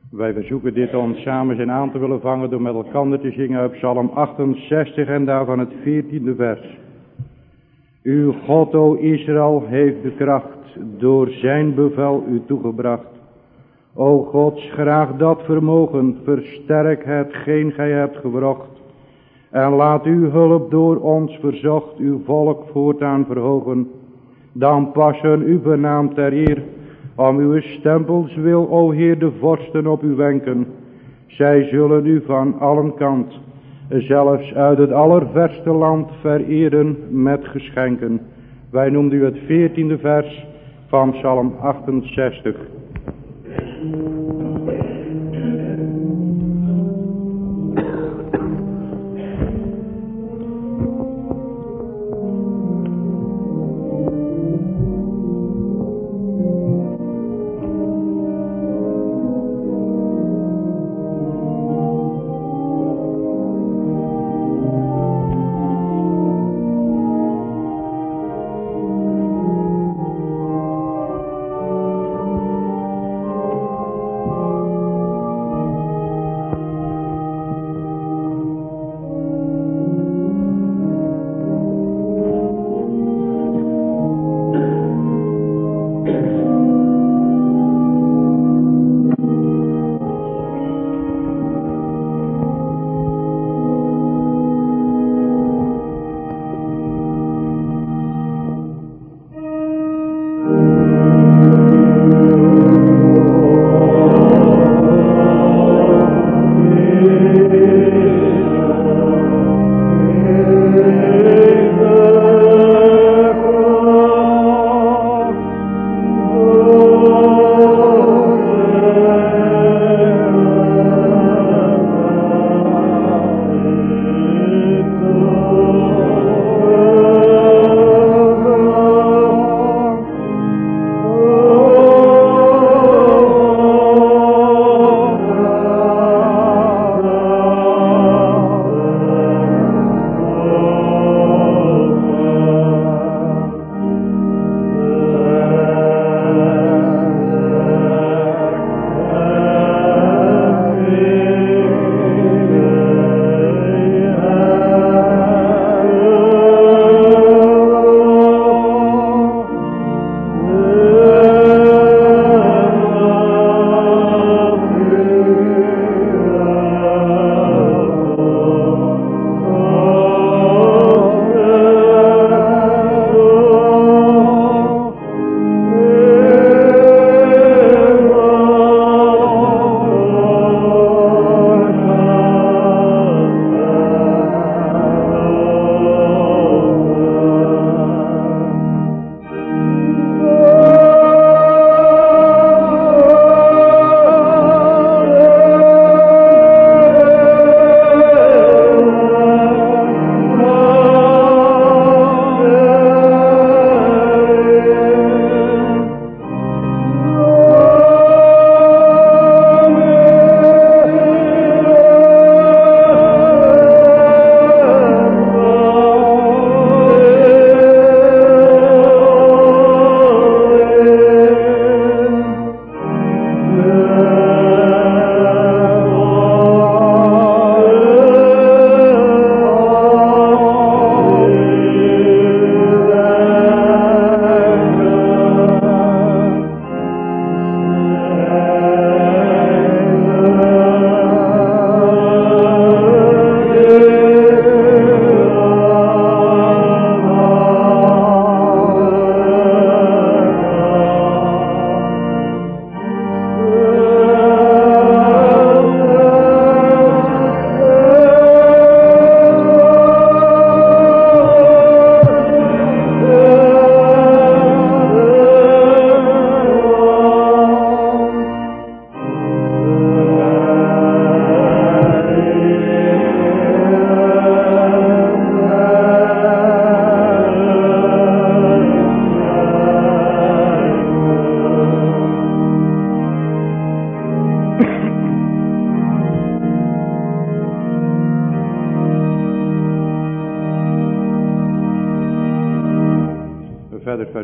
Wij verzoeken dit ons samen zijn aan te willen vangen door met elkaar te zingen uit Psalm 68 en daarvan het 14e vers. Uw God, o Israël, heeft de kracht door zijn bevel u toegebracht. O God, graag dat vermogen, versterk hetgeen gij hebt gewrocht. En laat uw hulp door ons verzocht uw volk voortaan verhogen. Dan passen uw benaam ter eer, om uw stempels wil, o Heer, de vorsten op u wenken. Zij zullen u van allen kant, zelfs uit het allerverste land, vereren met geschenken. Wij noemen u het 14e vers van Psalm 68.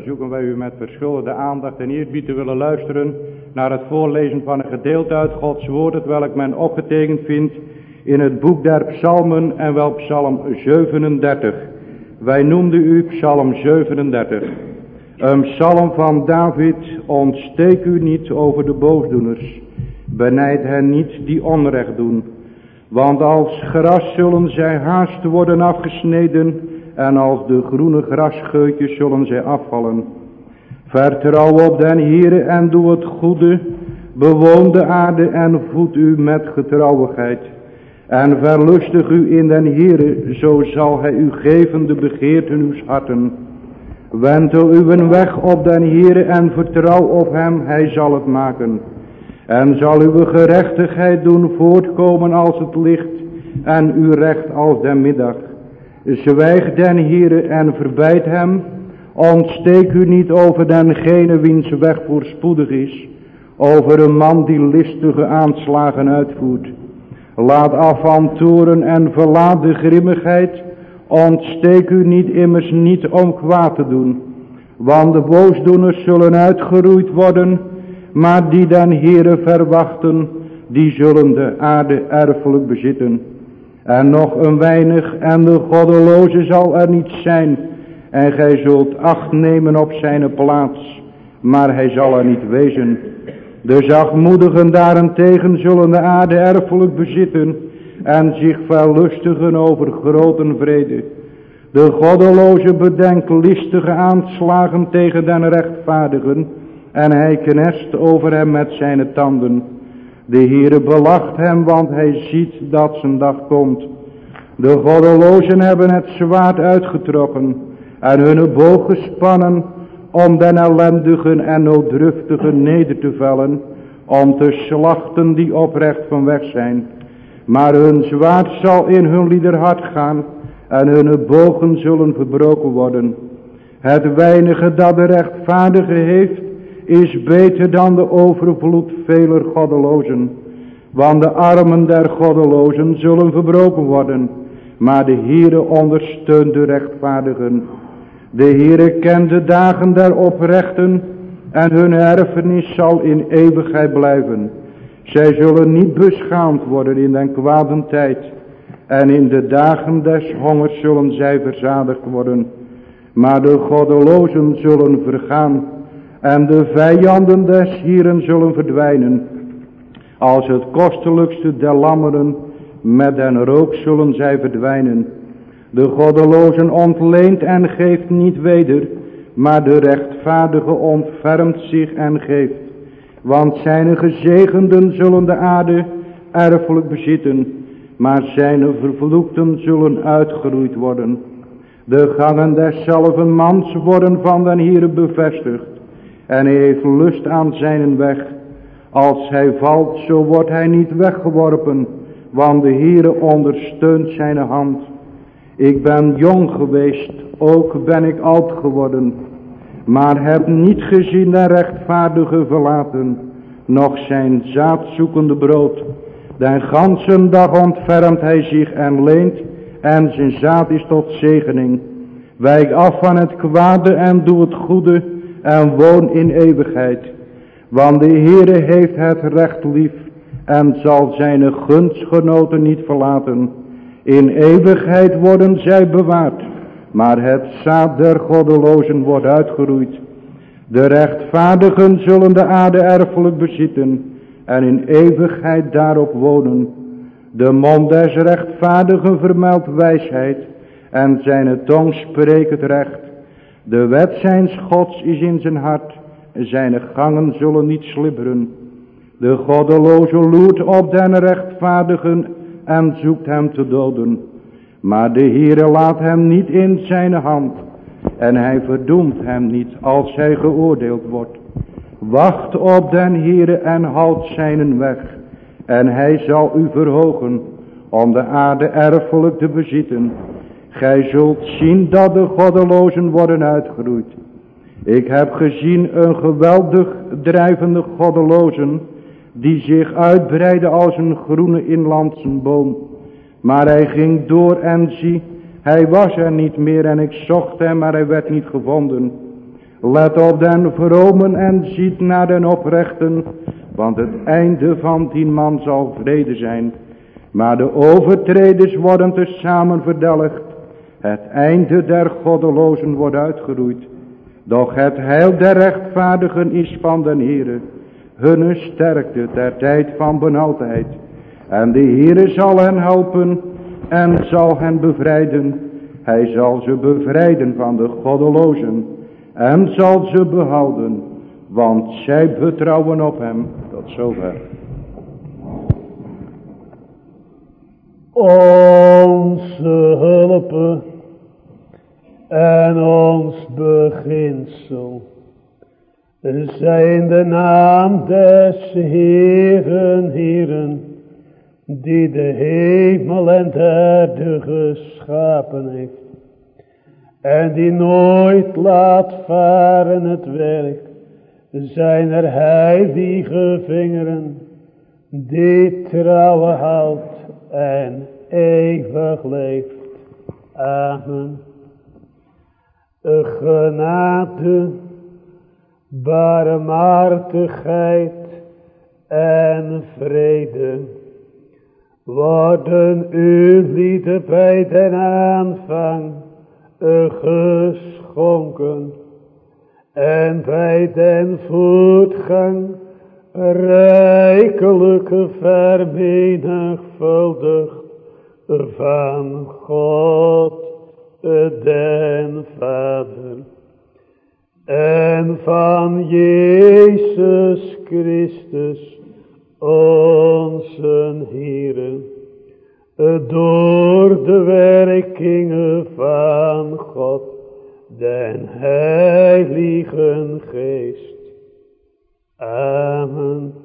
verzoeken wij u met verschuldigde aandacht en eerbied te willen luisteren naar het voorlezen van een gedeelte uit Gods woord, het welk men opgetekend vindt in het boek der psalmen en wel psalm 37. Wij noemden u psalm 37. Een psalm van David: ontsteek u niet over de boosdoeners, benijd hen niet die onrecht doen. Want als gras zullen zij haast worden afgesneden en als de groene grasscheutjes zullen zij afvallen. Vertrouw op den Heere en doe het goede, bewoon de aarde en voed u met getrouwigheid. En verlustig u in den Heere, zo zal hij u geven de begeerten uws harten. Wentel uw weg op den Heere en vertrouw op hem, hij zal het maken. En zal uw gerechtigheid doen voortkomen als het licht en uw recht als de middag. Zwijg den Heere en verbijd hem. Ontsteek u niet over dengene wiens weg voorspoedig is, over een man die listige aanslagen uitvoert. Laat af van toorn en verlaat de grimmigheid. Ontsteek u niet immers niet om kwaad te doen. Want de boosdoeners zullen uitgeroeid worden, maar die den Heere verwachten, die zullen de aarde erfelijk bezitten. En nog een weinig en de goddeloze zal er niet zijn, en gij zult acht nemen op zijn plaats, maar hij zal er niet wezen. De zachtmoedigen daarentegen zullen de aarde erfelijk bezitten en zich verlustigen over grote vrede. De goddeloze bedenkt listige aanslagen tegen den rechtvaardigen en hij knest over hem met zijn tanden. De Heere belacht hem, want hij ziet dat zijn dag komt. De goddelozen hebben het zwaard uitgetrokken en hun boog gespannen om den ellendigen en nooddruftigen neder te vellen, om te slachten die oprecht van weg zijn. Maar hun zwaard zal in hun liederhart gaan en hun bogen zullen verbroken worden. Het weinige dat de rechtvaardige heeft is beter dan de overvloed veler goddelozen. Want de armen der goddelozen zullen verbroken worden, maar de Heere ondersteunt de rechtvaardigen. De Heere kent de dagen der oprechten en hun erfenis zal in eeuwigheid blijven. Zij zullen niet beschaamd worden in den kwaden tijd en in de dagen des hongers zullen zij verzadigd worden. Maar de goddelozen zullen vergaan en de vijanden des Hieren zullen verdwijnen. Als het kostelijkste der lammeren, met den rook zullen zij verdwijnen. De goddelozen ontleent en geeft niet weder, maar de rechtvaardige ontfermt zich en geeft. Want zijn gezegenden zullen de aarde erfelijk bezitten, maar zijn vervloekten zullen uitgeroeid worden. De gangen deszelfde mans worden van den Heere bevestigd, en hij heeft lust aan zijn weg. Als hij valt, zo wordt hij niet weggeworpen, want de Heere ondersteunt zijn hand. Ik ben jong geweest, ook ben ik oud geworden, maar heb niet gezien de rechtvaardige verlaten, nog zijn zaadzoekende brood. Den ganzen dag ontfermt hij zich en leent, en zijn zaad is tot zegening. Wijk af van het kwade en doe het goede, en woon in eeuwigheid. Want de Heere heeft het recht lief, en zal zijn gunstgenoten niet verlaten. In eeuwigheid worden zij bewaard, maar het zaad der goddelozen wordt uitgeroeid. De rechtvaardigen zullen de aarde erfelijk bezitten en in eeuwigheid daarop wonen. De mond des rechtvaardigen vermeldt wijsheid en zijn tong spreekt het recht. De wet zijns Gods is in zijn hart, zijn gangen zullen niet slibberen. De goddeloze loert op den rechtvaardigen en zoekt hem te doden. Maar de Heere laat hem niet in zijn hand en hij verdoemt hem niet als hij geoordeeld wordt. Wacht op den Heere en houd zijn weg en hij zal u verhogen om de aarde erfelijk te bezitten. Gij zult zien dat de goddelozen worden uitgeroeid. Ik heb gezien een geweldig drijvende goddelozen die zich uitbreidde als een groene inlandse boom. Maar hij ging door en zie, hij was er niet meer en ik zocht hem, maar hij werd niet gevonden. Let op den vromen en ziet naar den oprechten, want het einde van die man zal vrede zijn. Maar de overtreders worden tezamen verdelgd. Het einde der goddelozen wordt uitgeroeid. Doch het heil der rechtvaardigen is van den Heere, hunne sterkte ter tijd van benauwdheid. En de Heere zal hen helpen en zal hen bevrijden. Hij zal ze bevrijden van de goddelozen en zal ze behouden, want zij betrouwen op hem. Tot zover. Onze hulp en ons beginsel zijn de naam des Heeren, Heeren, die de hemel en de aarde geschapen heeft, en die nooit laat varen het werk zijner heilige vingeren, die trouw houdt en eeuwig leeft. Amen. Genade, barmhartigheid en vrede worden u lieden bij den aanvang geschonken en bij den voortgang rijkelijk vermenigvuldigd van God den Vader en van Jezus Christus onze Heere, door de werkingen van God den Heiligen Geest. Amen.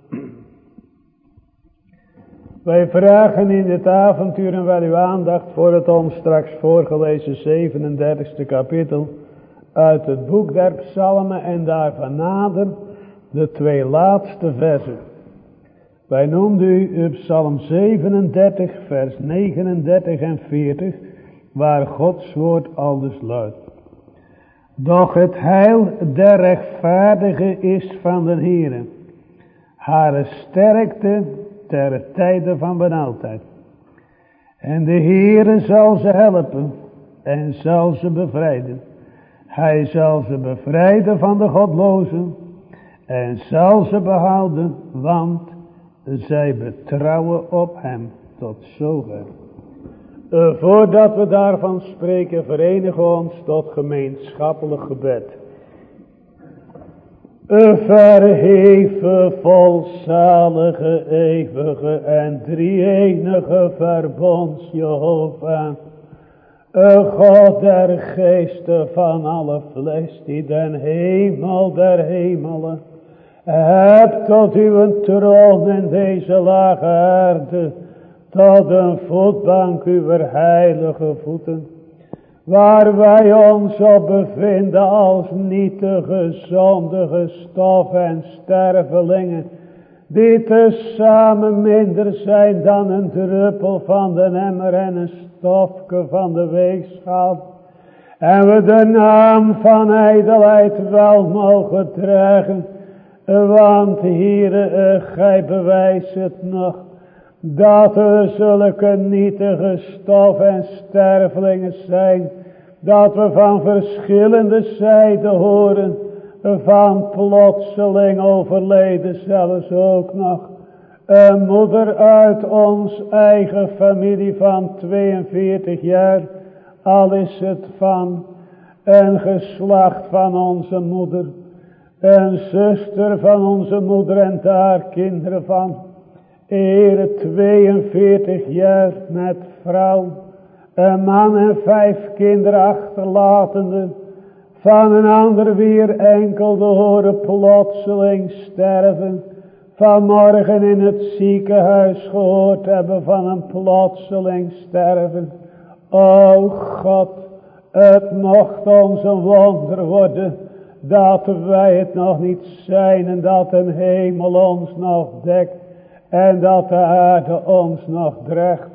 Wij vragen in dit avontuur wel uw aandacht voor het ons straks voorgelezen 37e kapitel uit het boek der Psalmen en daarvan nader de 2 laatste versen. Wij noemden u Psalm 37 vers 39 en 40 waar Gods woord aldus luidt. Doch het heil der rechtvaardige is van den Heere, haar sterkte ter tijde van benauwdheid. En de Heere zal ze helpen en zal ze bevrijden. Hij zal ze bevrijden van de godlozen en zal ze behouden, want zij betrouwen op hem. Tot zover. Voordat we daarvan spreken, verenigen we ons tot gemeenschappelijk gebed. Verheven, volzalige, eeuwige en drie-enige verbonds Jehovah, God der geesten van alle vlees, die den hemel der hemelen hebt tot uw troon in deze lage aarde, tot een voetbank uw heilige voeten, waar wij ons op bevinden als nietige, zondige stof en stervelingen, die tezamen minder zijn dan een druppel van de emmer en een stofje van de weegschaal. En we de naam van ijdelheid wel mogen dragen, want Heere, gij bewijst het nog, dat we zulke nietige stof en stervelingen zijn, dat we van verschillende zijden horen, van plotseling overleden zelfs ook nog een moeder uit ons eigen familie van 42 jaar, al is het van een geslacht van onze moeder, een zuster van onze moeder en daar kinderen van, Heere, 42 jaar met vrouw, een man en 5 kinderen achterlatende, van een ander weer enkel te horen plotseling sterven, vanmorgen in het ziekenhuis gehoord hebben van een plotseling sterven. O God, het mocht ons een wonder worden, dat wij het nog niet zijn en dat een hemel ons nog dekt en dat de aarde ons nog draagt.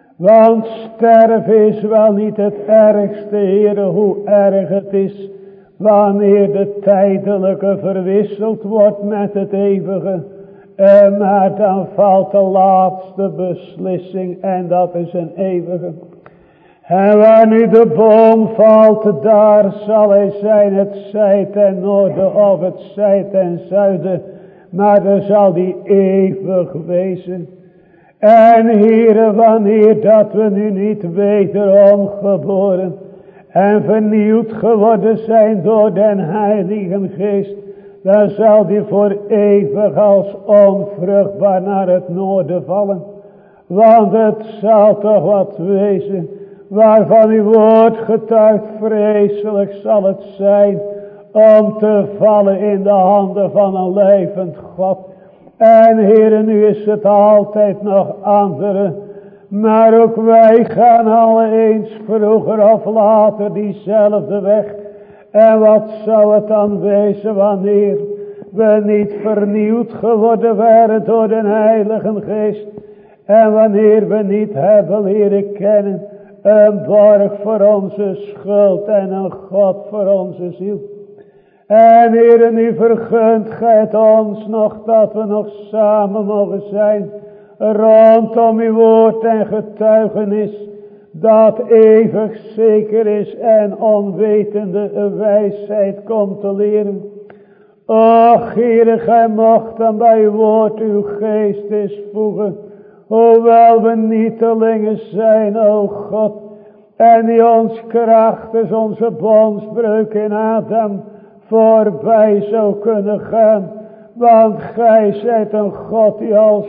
Want sterven is wel niet het ergste, Heere, hoe erg het is wanneer de tijdelijke verwisseld wordt met het eeuwige. Maar dan valt de laatste beslissing en dat is een eeuwige. En waar nu de boom valt, daar zal hij zijn, het zij ten noorden of het zij ten zuiden. Maar dan zal die eeuwig wezen. En Heere, wanneer dat we nu niet wederom geboren en vernieuwd geworden zijn door den Heilige Geest, dan zal die voor eeuwig als onvruchtbaar naar het noorden vallen. Want het zal toch wat wezen, waarvan uw woord getuigt, vreselijk zal het zijn om te vallen in de handen van een levend God. En Heere, nu is het altijd nog andere, maar ook wij gaan al eens vroeger of later diezelfde weg. En wat zou het dan wezen wanneer we niet vernieuwd geworden waren door de Heilige Geest. En wanneer we niet hebben leren kennen een borg voor onze schuld en een God voor onze ziel. En Heere, nu vergunt gij het ons nog dat we nog samen mogen zijn rondom uw woord en getuigenis, dat eeuwig zeker is en onwetende wijsheid komt te leren. Och Heere, gij mocht dan bij uw woord uw geest eens voegen, hoewel we nietelingen zijn, o God, en die ons krachtens onze bondsbreuk in Adam voorbij zou kunnen gaan. Want gij zijt een God die als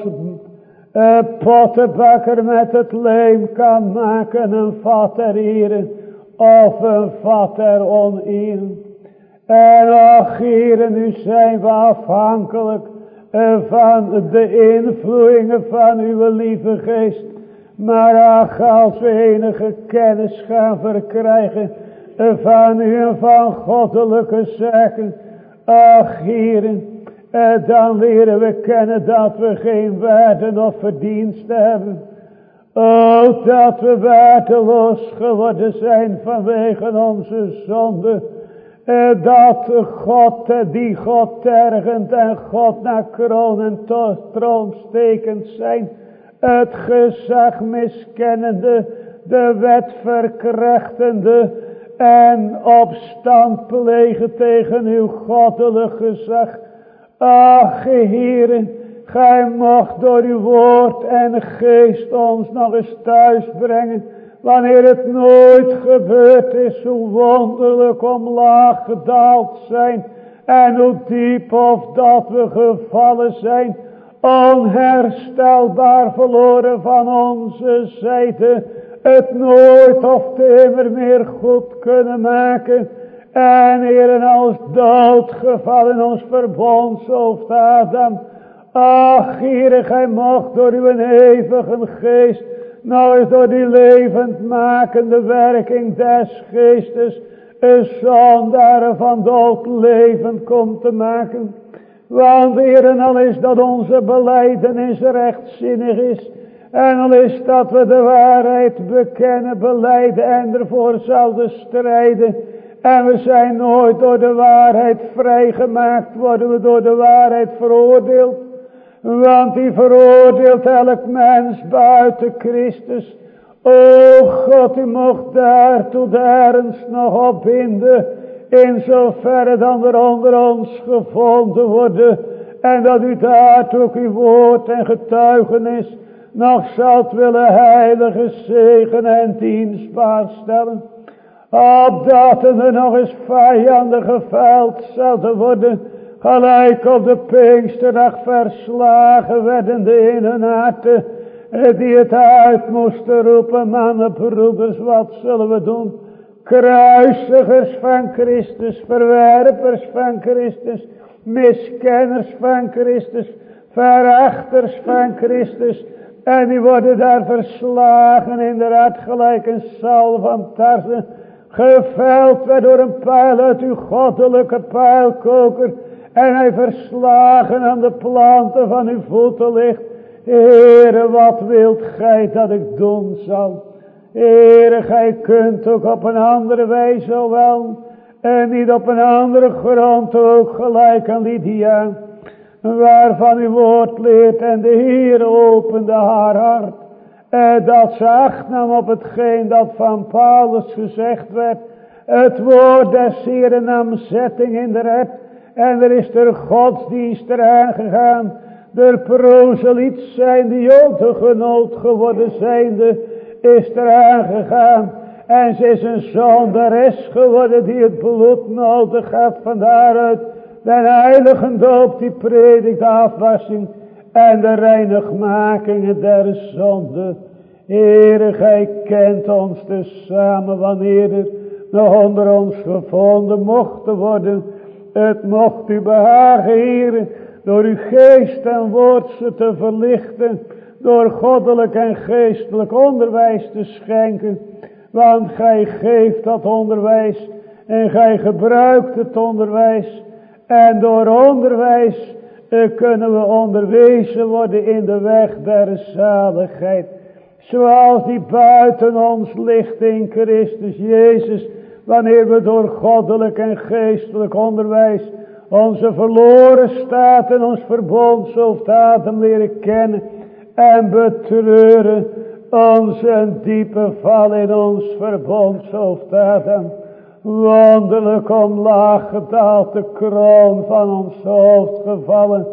pottenbakker met het leem kan maken een vat der ere of een vat der oneer. En ach Heere, nu zijn we afhankelijk van de invloedingen van uw lieve geest. Maar ach, als we enige kennis gaan verkrijgen van u en van goddelijke zaken, ach Heere, dan leren we kennen dat we geen waarde of verdiensten hebben. O, dat we waardeloos geworden zijn vanwege onze zonde. Dat God, die God tergend en God naar kroon en troon stekend zijn. Het gezag miskennende, de wet verkrachtende en opstand plegen tegen uw goddelijk gezag. Ach Heere, gij mocht door uw woord en geest ons nog eens thuis brengen, wanneer het nooit gebeurd is, hoe wonderlijk omlaag gedaald zijn en hoe diep of dat we gevallen zijn, onherstelbaar verloren van onze zijde, het nooit of immer meer goed kunnen maken. En Heere, als doodgevallen ons verbondshoofd Adam. Ach Heere, gij mocht door uw eeuwige geest, nou eens door die levendmakende werking des geestes, een zondaar van dood levend komt te maken. Want Heere, al is dat onze belijdenis rechtzinnig is, en al is dat we de waarheid bekennen, belijden en ervoor zouden strijden, en we zijn nooit door de waarheid vrijgemaakt, worden we door de waarheid veroordeeld. Want die veroordeelt elk mens buiten Christus. O God, u mocht daartoe de ernst nog opbinden, in zoverre dan er onder ons gevonden worden, en dat u daartoe ook uw woord en getuigenis nog zult willen heilige zegen en dienstbaar stellen. Opdat er nog eens vijanden geveld zouden worden, gelijk op de Pinksterdag verslagen werden in hun harten, die het uit moesten roepen: mannen, broeders, wat zullen we doen? Kruisigers van Christus, verwerpers van Christus, miskenners van Christus, verachters van Christus. En die worden daar verslagen inderdaad gelijk een Saul van Tarsen, geveld werd door een pijl uit uw goddelijke pijlkoker, en hij verslagen aan de planten van uw voeten ligt. Heere, wat wilt gij dat ik doen zal? Heere, gij kunt ook op een andere wijze wel. En niet op een andere grond ook gelijk aan Lydia. Waarvan uw woord leert en de Heer opende haar hart. Dat ze acht nam op hetgeen dat van Paulus gezegd werd. Het woord des Heeren nam zetting in de red. En er is de godsdienst eraan gegaan. De proseliet zijnde, Jodengenoot geworden zijnde, is eraan gegaan. En ze is een zondares geworden die het bloed nodig had. Van daaruit de heilige doop die predikt de afwassing en de reinigmakingen der zonde. Heere, gij kent ons dus samen wanneer er nog onder ons gevonden mochten worden. Het mocht u behagen, Heere, door uw geest en woord ze te verlichten, door goddelijk en geestelijk onderwijs te schenken. Want gij geeft dat onderwijs en gij gebruikt het onderwijs. En door onderwijs kunnen we onderwezen worden in de weg der zaligheid. Zoals die buiten ons ligt in Christus Jezus. Wanneer we door goddelijk en geestelijk onderwijs onze verloren staat en ons verbondshoofdaden leren kennen en betreuren. Onze diepe val in ons verbondshoofdaden. Wonderlijk omlaag gedaald de kroon van ons hoofd gevallen.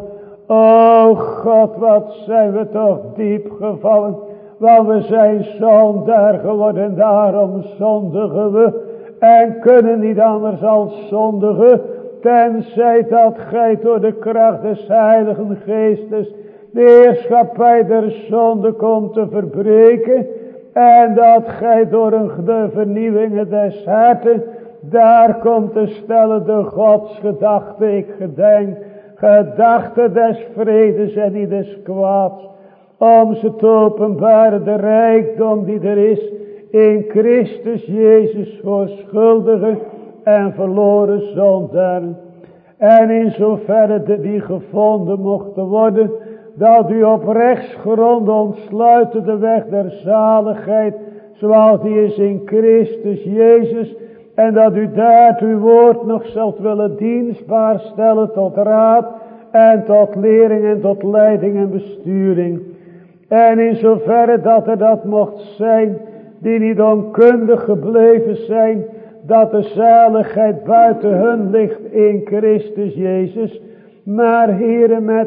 O God, wat zijn we toch diep gevallen. Want we zijn zondaar geworden, daarom zondigen we. En kunnen niet anders als zondigen. Tenzij dat gij door de kracht des Heiligen Geestes de heerschappij der zonde komt te verbreken. En dat gij door de vernieuwingen des harten daar komt te stellen de godsgedachte. Ik gedenk gedachte des vredes en niet des kwaads. Om ze te openbaren de rijkdom die er is in Christus Jezus voor schuldigen en verloren zondaren. En in zoverre die gevonden mochten worden, dat u op rechtsgronden ontsluiten de weg der zaligheid, zoals die is in Christus Jezus. En dat u daar uw woord nog zult willen dienstbaar stellen tot raad en tot lering en tot leiding en besturing. En in zoverre dat er dat mocht zijn, die niet onkundig gebleven zijn, dat de zaligheid buiten hun ligt in Christus Jezus. Maar Heere, met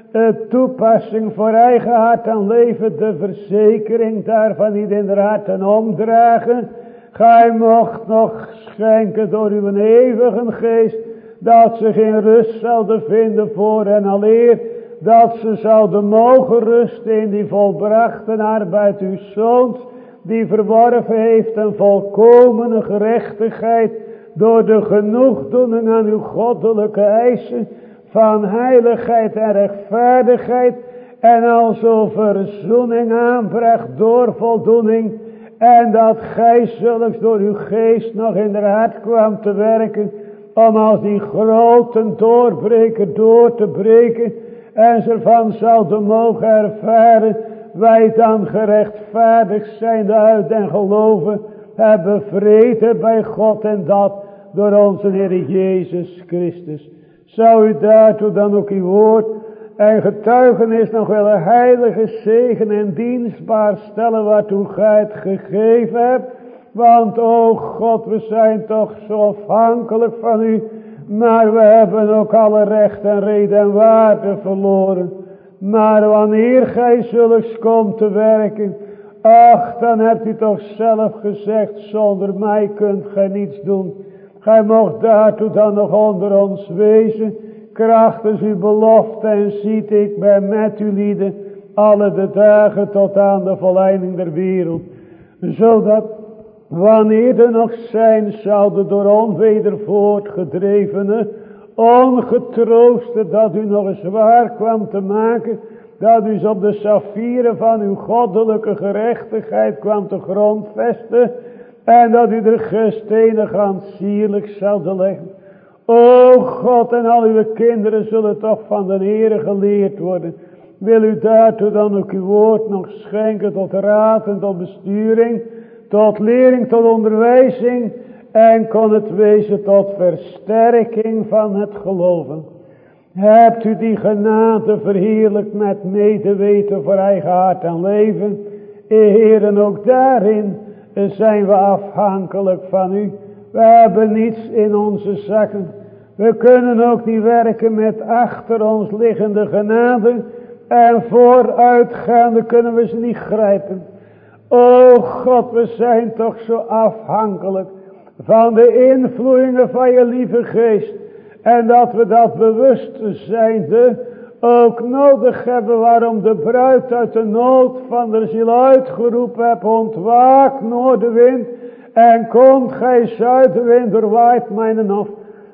toepassing voor eigen hart en leven, de verzekering daarvan niet in de harten omdragen. Gij mocht nog schenken door uw eeuwige geest, dat ze geen rust zouden vinden voor en aleer, dat ze zouden mogen rusten in die volbrachte arbeid uw Zoons, die verworven heeft een volkomene gerechtigheid, door de genoegdoening aan uw goddelijke eisen, van heiligheid en rechtvaardigheid, en alzo verzoening aanbracht door voldoening, en dat gij zulks door uw geest nog in de hart kwam te werken, om als die grote doorbreker door te breken, en ze ervan zouden mogen ervaren, wij dan gerechtvaardigd zijn uit en geloven, hebben vrede bij God en dat door onze Heer Jezus Christus. Zou u daartoe dan ook uw woord en getuigenis nog willen heilige zegen en dienstbaar stellen waartoe gij het gegeven hebt. Want o God, we zijn toch zo afhankelijk van u, maar we hebben ook alle recht en reden en waarde verloren. Maar wanneer gij zulks komt te werken, ach, dan hebt u toch zelf gezegd, zonder mij kunt gij niets doen. Gij mocht daartoe dan nog onder ons wezen, krachtens uw belofte, en ziet, ik ben met u lieden, alle de dagen tot aan de volleinding der wereld. Zodat, wanneer er nog zijn zouden door onweder voortgedrevenen, ongetroosten dat u nog eens zwaar kwam te maken, dat u op de saffieren van uw goddelijke gerechtigheid kwam te grondvesten, en dat u de gestenen sierlijk zouden leggen. O God, en al uw kinderen zullen toch van de Heere geleerd worden. Wil u daartoe dan ook uw woord nog schenken tot raad en tot besturing, tot lering, tot onderwijzing, en kon het wezen tot versterking van het geloven. Hebt u die genade verheerlijkt met medeweten voor eigen hart en leven. Heeren, ook daarin zijn we afhankelijk van u. We hebben niets in onze zakken. We kunnen ook niet werken met achter ons liggende genade. En vooruitgaande kunnen we ze niet grijpen. O God, we zijn toch zo afhankelijk van de invloedingen van je lieve geest. En dat we dat bewust zijnde ook nodig hebben, waarom de bruid uit de nood van de ziel uitgeroepen hebt. Ontwaak noordenwind en komt gij zuidenwind, doorwaait mijn hof.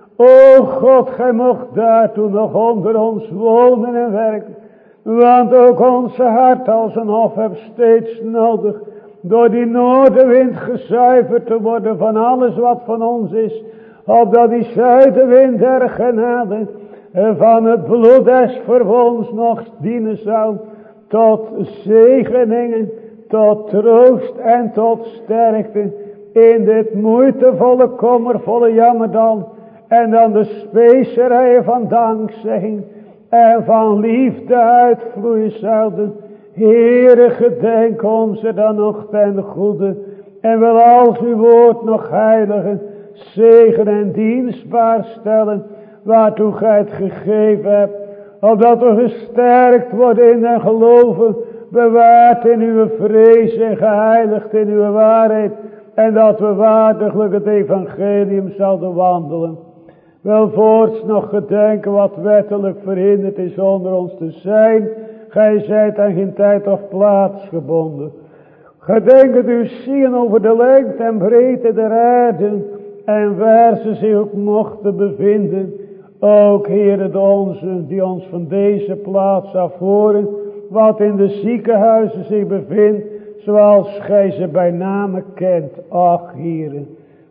O God, gij mocht daartoe nog onder ons wonen en werken. Want ook onze hart als een hof heeft steeds nodig door die noordenwind gezuiverd te worden van alles wat van ons is. Opdat die zuidenwind der genade van het bloed des verbonds nog dienen zou tot zegeningen, tot troost en tot sterkte in dit moeitevolle, kommervolle jammerdal. En dan de specerijen van dankzegging en van liefde uitvloeien zouden. Heere, gedenk ons er dan nog ten goede. En wil als uw woord nog heiligen, zegen en dienstbaar stellen, waartoe gij het gegeven hebt. Opdat we gesterkt worden in en geloven, bewaard in uw vrees en geheiligd in uw waarheid. En dat we waardiglijk het evangelium zouden wandelen. Wel voorts nog gedenken wat wettelijk verhinderd is onder ons te zijn. Gij zijt aan geen tijd of plaats gebonden. Gedenk het u zien over de lengte en breedte der aarde. En waar ze zich ook mochten bevinden. Ook Heere de onze die ons van deze plaats afhoren. Wat in de ziekenhuizen zich bevindt. Zoals gij ze bij name kent. Ach Heere.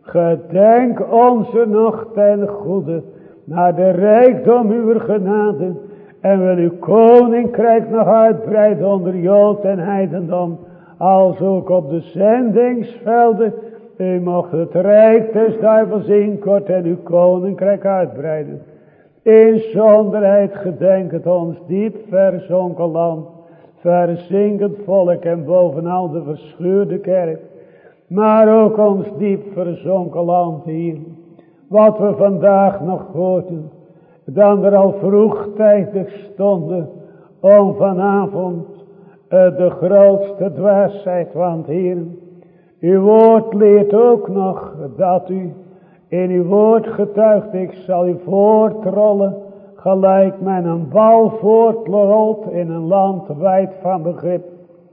Gedenk ons er nog ten goede. Naar de rijkdom uw genade. En wil uw koninkrijk nog uitbreiden onder Jood en heidendom. Als ook op de zendingsvelden. U mocht het rijk des duivels inkorten en uw koninkrijk uitbreiden. In zonderheid gedenk het ons diep verzonken land. Verzinkend volk en bovenal de verscheurde kerk. Maar ook ons diep verzonken land hier. Wat we vandaag nog hoorden. Dan er al vroegtijdig stonden. Om vanavond de grootste dwaasheid. Want Heer, uw woord leert ook nog dat u in uw woord getuigt. Ik zal u voortrollen. Gelijk men een bal voortrolt in een land wijd van begrip.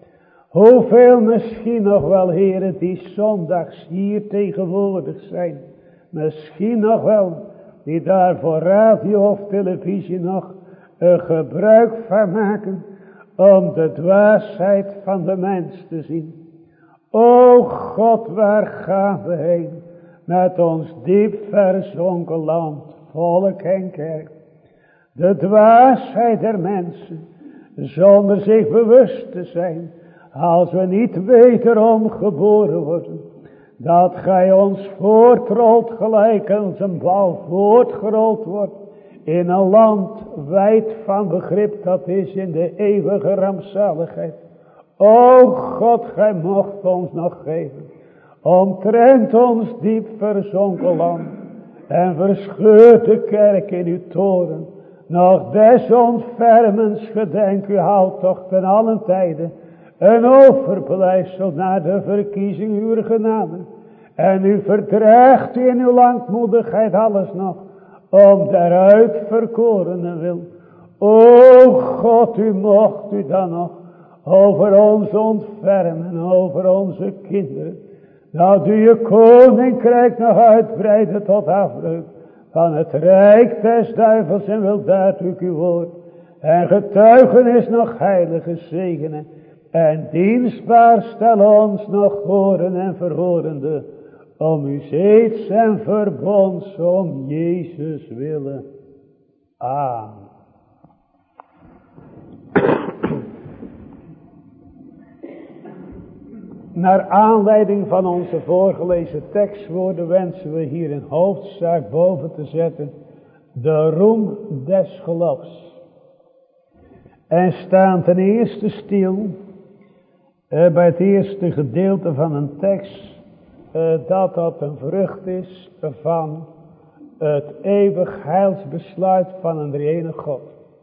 Hoeveel misschien nog wel, heren, die zondags hier tegenwoordig zijn. Misschien nog wel, die daar voor radio of televisie nog een gebruik van maken. Om de dwaasheid van de mens te zien. O God, waar gaan we heen? Met ons diep verzonken land, volk en kerk. De dwaasheid der mensen, zonder zich bewust te zijn. Als we niet wederom geboren worden. Dat gij ons voortrolt gelijk als een bal voortgerold wordt. In een land wijd van begrip, dat is in de eeuwige rampzaligheid. O God, gij mocht ons nog geven. Omtrent ons diep verzonken land. En verscheurt de kerk in uw toren. Nog des ontfermens gedenk u houdt toch ten allen tijden. Een overblijfsel naar de verkiezing uw genade. En u verdraagt u in uw langmoedigheid alles nog. Om der uitverkorenen wil. O God, u mocht u dan nog over ons ontfermen, over onze kinderen. Dat u je koninkrijk nog uitbreiden tot afbreuk van het rijk des duivels en wil daartoe uw woord. En getuigenis nog heilige zegenen. En dienstbaar stel ons nog horen en verhorende. Om uw zeeds en verbonds om Jezus willen. Amen. Naar aanleiding van onze voorgelezen tekstwoorden wensen we hier in hoofdzaak boven te zetten de roem des geloofs. En staan ten eerste stil bij het eerste gedeelte van een tekst dat een vrucht is van het eeuwig heilsbesluit van een drie-enige God.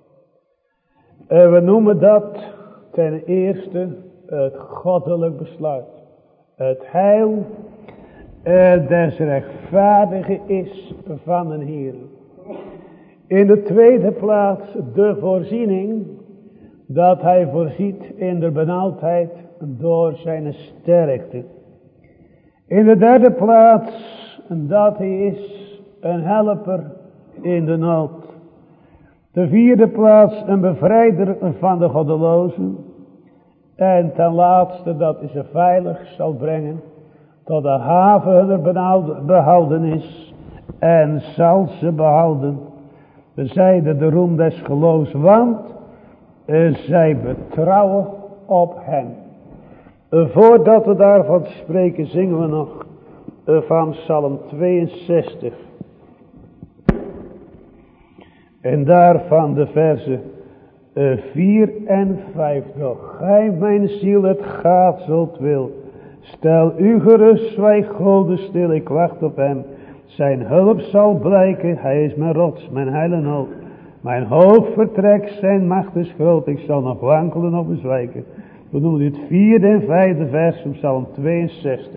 We noemen dat ten eerste het goddelijk besluit. Het heil des rechtvaardigen is van een Heer. In de tweede plaats de voorziening dat hij voorziet in de benauwdheid door zijn sterkte. In de derde plaats dat hij is een helper in de nood. De vierde plaats een bevrijder van de goddelozen. En ten laatste dat hij ze veilig zal brengen tot de haven hunner behoudenis en zal ze behouden. We zeiden de roem des geloofs, want zij betrouwen op hem. Voordat we daarvan spreken zingen we nog van Psalm 62. En daarvan de verzen 4 en 5. Doch gij mijn ziel het gaat zult wil. Stel u gerust, zwijg Gode stil, ik wacht op hem. Zijn hulp zal blijken, hij is mijn rots, mijn heil en hoop. Mijn hoofdvertrek, zijn macht is groot, ik zal nog wankelen of bezwijken. We noemen dit 4e en 5e vers van Psalm 62.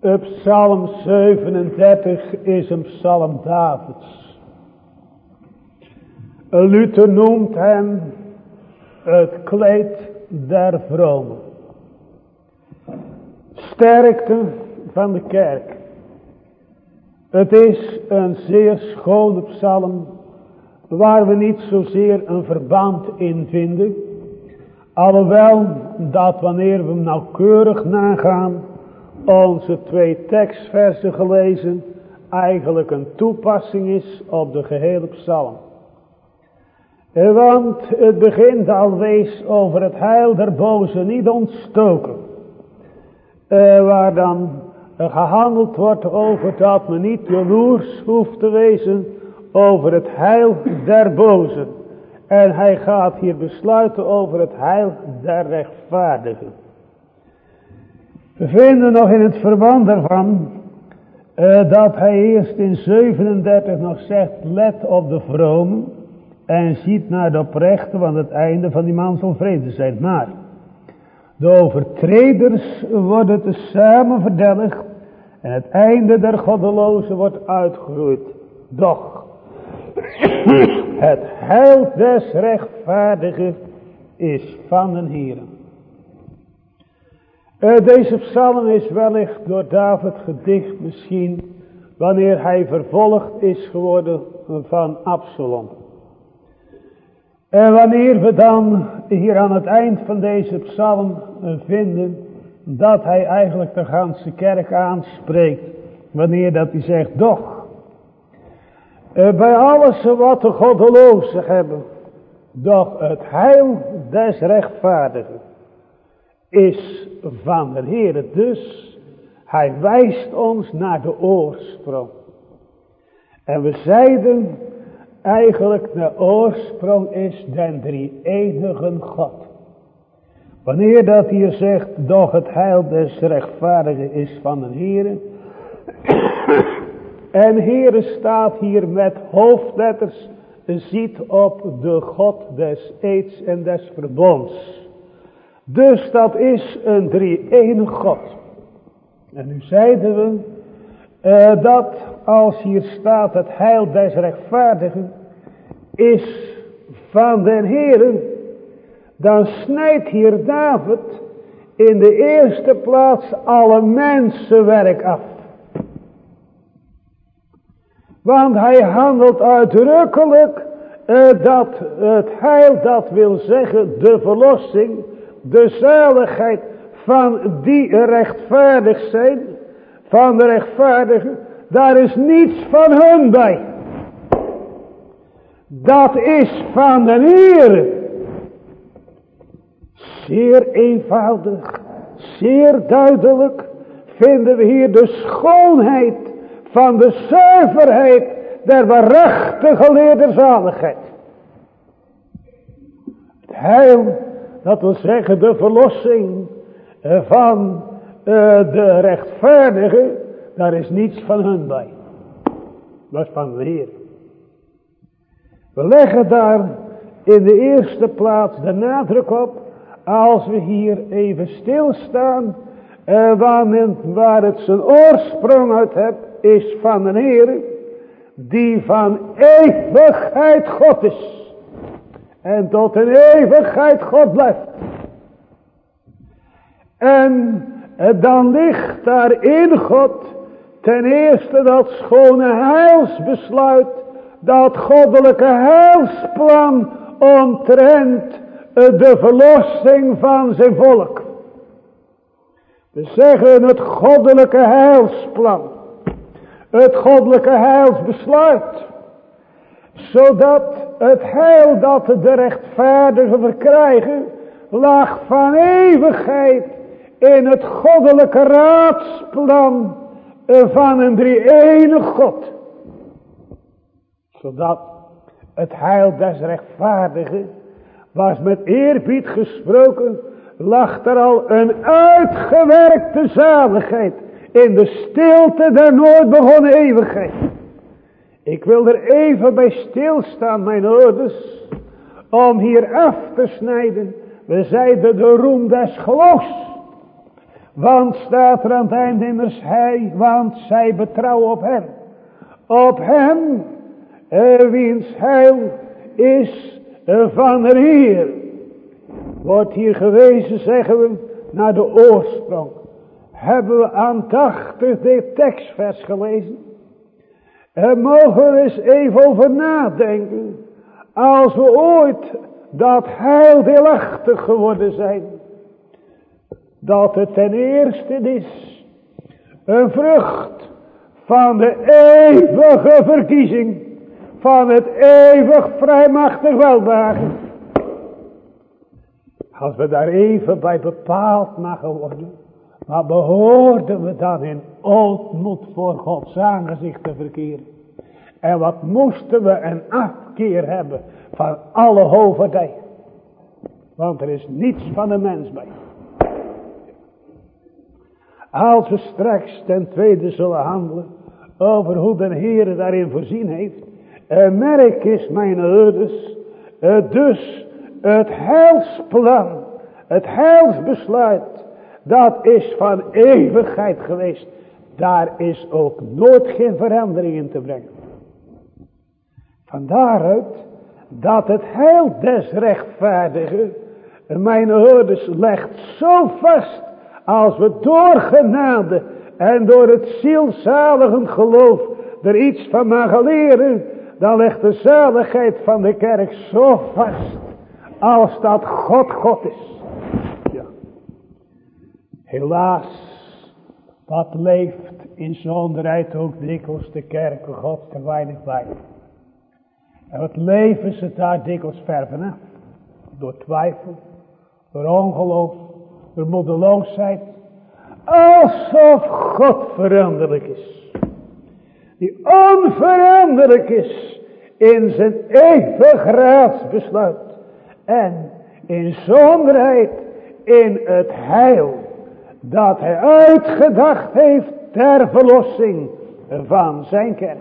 Psalm 37 is een psalm Davids. Luther noemt hem het kleed der vromen. Sterkte van de kerk. Het is een zeer schone psalm, waar we niet zozeer een verband in vinden, alhoewel dat wanneer we hem nauwkeurig nagaan, onze 2 tekstversen gelezen, eigenlijk een toepassing is op de gehele psalm. Want het begint alweer over het heil der boze niet ontstoken, waar dan gehandeld wordt over dat men niet jaloers hoeft te wezen over het heil der bozen. En hij gaat hier besluiten over het heil der rechtvaardigen. We vinden nog in het verband daarvan dat hij eerst in 37 nog zegt, let op de vromen en ziet naar de oprechte, want het einde van die man zal vrede zijn. Maar de overtreders worden tezamen verdelgd en het einde der goddelozen wordt uitgeroeid. Doch het heil des rechtvaardigen is van den Heere. Deze psalm is wellicht door David gedicht misschien wanneer hij vervolgd is geworden van Absalom. En wanneer we dan hier aan het eind van deze psalm vinden dat hij eigenlijk de ganse kerk aanspreekt. Wanneer dat hij zegt, doch bij alles wat de goddelozen hebben, doch het heil des rechtvaardigen is van de Heere. Dus hij wijst ons naar de oorsprong. En we zeiden eigenlijk de oorsprong is den drie-enige God. Wanneer dat hier zegt, doch het heil des rechtvaardigen is van de Heere. En Heere staat hier met hoofdletters, ziet op de God des eeds en des verbonds. Dus dat is een drie-enige God. En nu zeiden we dat als hier staat het heil des rechtvaardigen is van den Heeren, dan snijdt hier David in de eerste plaats alle mensenwerk af. Want hij handelt uitdrukkelijk dat het heil, dat wil zeggen de verlossing, de zaligheid van die rechtvaardig zijn, van de rechtvaardigen, daar is niets van hun bij. Dat is van de Heere. Zeer eenvoudig, zeer duidelijk vinden we hier de schoonheid van de zuiverheid der waarachtige leerderzaligheid. Het heil, dat wil zeggen de verlossing van de rechtvaardigen, daar is niets van hun bij. Dat is van de Heer. We leggen daar in de eerste plaats de nadruk op, als we hier even stilstaan, waar het zijn oorsprong uit hebt, is van de Heer, die van eeuwigheid God is. En tot een eeuwigheid God blijft. En dan ligt daar in God ten eerste dat schone heilsbesluit, dat goddelijke heilsplan omtrent de verlossing van zijn volk. We zeggen het goddelijke heilsplan, het goddelijke heilsbesluit, zodat het heil dat de rechtvaardigen verkrijgen, lag van eeuwigheid in het goddelijke raadsplan van een drie-enige God. Zodat het heil des rechtvaardigen was met eerbied gesproken, lag er al een uitgewerkte zaligheid in de stilte der nooit begonnen eeuwigheid. Ik wil er even bij stilstaan, mijn ouders, om hier af te snijden. We zeiden de roem des geloofs. Want staat er aan het eind immers hij, want zij betrouwen op hem. Op hem, wiens heil is van de Heer. Wordt hier gewezen, zeggen we, naar de oorsprong. Hebben we aandachtig dit tekstvers gelezen. En mogen we er eens even over nadenken. Als we ooit dat heil deelachtig geworden zijn. Dat het ten eerste is een vrucht van de eeuwige verkiezing. Van het eeuwig vrijmachtig welbehagen. Als we daar even bij bepaald mogen worden. Maar behoorden we dan in ootmoed voor Gods aangezicht te verkeren. En wat moesten we een afkeer hebben van alle hoofdij. Want er is niets van de mens bij. Als we straks ten tweede zullen handelen over hoe de Heer daarin voorzien heeft. Merk is mijn ouders, dus het heilsplan, het heilsbesluit, dat is van eeuwigheid geweest. Daar is ook nooit geen verandering in te brengen. Van daaruit dat het heil des rechtvaardigen, mijn ouders, legt zo vast. Als we door genade en door het zielzaligend geloof er iets van mogen leren, dan legt de zaligheid van de kerk zo vast. Als dat God is. Ja. Helaas, wat leeft in zonderheid ook dikwijls de kerken Gods te weinig bij. En wat leven ze daar dikwijls ver vanaf. Door twijfel, door ongeloof, door moedeloosheid. Alsof God veranderlijk is. Die onveranderlijk is in zijn eeuwig raadsbesluit. En in zonderheid in het heil dat hij uitgedacht heeft ter verlossing van zijn kerk.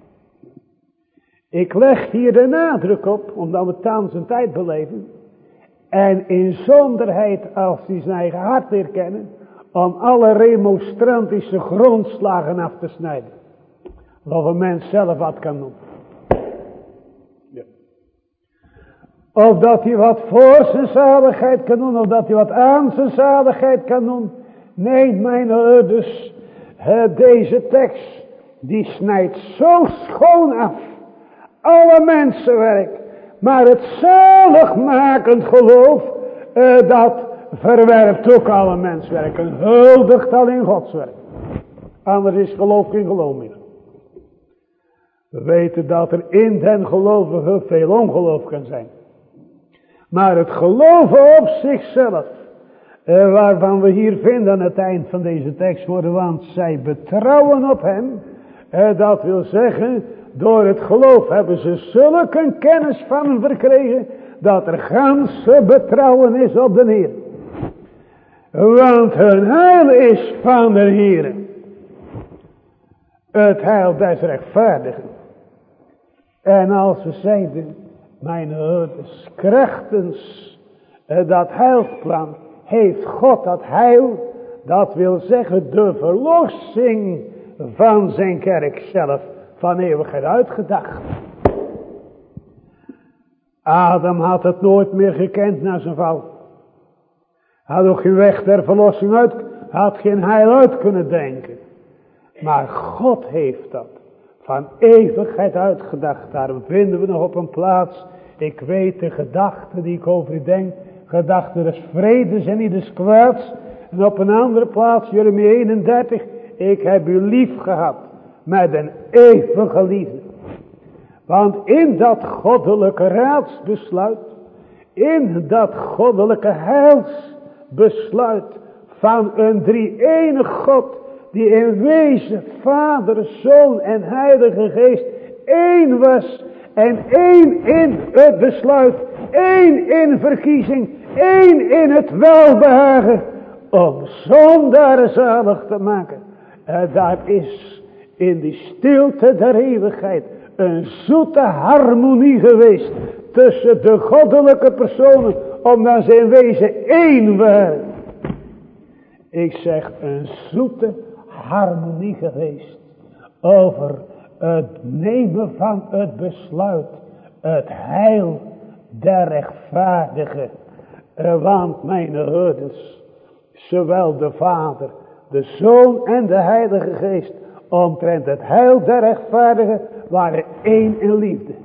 Ik leg hier de nadruk op, omdat we thans een tijd beleven. En in zonderheid als hij zijn eigen hart leert kennen, om alle remonstrantische grondslagen af te snijden. Of een mens zelf wat kan doen. Ja. Of dat hij wat voor zijn zaligheid kan doen, of dat hij wat aan zijn zaligheid kan doen. Nee, mijn ouders, deze tekst, die snijdt zo schoon af. Alle mensenwerk. Maar het zaligmakend geloof, dat verwerpt ook alle menswerk. En huldigt alleen Gods werk. Anders is geloof geen geloof meer. We weten dat er in den gelovigen veel ongeloof kan zijn. Maar het geloven op zichzelf, waarvan we hier vinden aan het eind van deze tekst worden, want zij betrouwen op hem. Dat wil zeggen, door het geloof hebben ze zulke kennis van hem verkregen, dat er ganse betrouwen is op de Heer. Want hun heil is van de Heer. Het heil des rechtvaardigen. En als we zeiden, mijn ouders, krachtens dat heilsplan, heeft God dat heil, dat wil zeggen de verlossing van zijn kerk zelf, van eeuwigheid uitgedacht. Adam had het nooit meer gekend na zijn val. Had ook geen weg der verlossing uit, had geen heil uit kunnen denken. Maar God heeft dat van eeuwigheid uitgedacht. Daarom vinden we nog op een plaats, ik weet de gedachten die ik over u denk, gedachten des vredes en niet des kwaads. En op een andere plaats, Jeremia 31, ik heb u lief gehad met een eeuwige liefde. Want in dat goddelijke raadsbesluit, in dat goddelijke heilsbesluit van een drie-enig God, die in wezen Vader, Zoon en Heilige Geest één was, en één in het besluit, één in verkiezing, één in het welbehagen, om zondaren zalig te maken. Daar is in die stilte der eeuwigheid een zoete harmonie geweest tussen de goddelijke personen, omdat ze in wezen één waren. ik zeg een zoete harmonie geweest over het nemen van het besluit, het heil der rechtvaardige. Want mijn herders, zowel de Vader, de Zoon en de Heilige Geest, omtrent het heil der rechtvaardigen, waren één in liefde.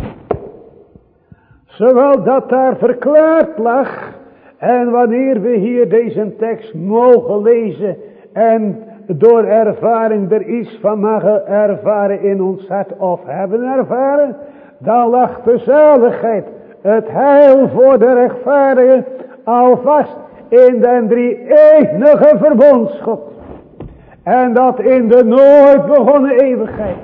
Zowel dat daar verklaard lag, en wanneer we hier deze tekst mogen lezen en door ervaring er iets van mogen ervaren in ons hart of hebben ervaren, dan lag de zaligheid, het heil voor de rechtvaardigen, alvast in den drie-enige verbondsgod. En dat in de nooit begonnen eeuwigheid.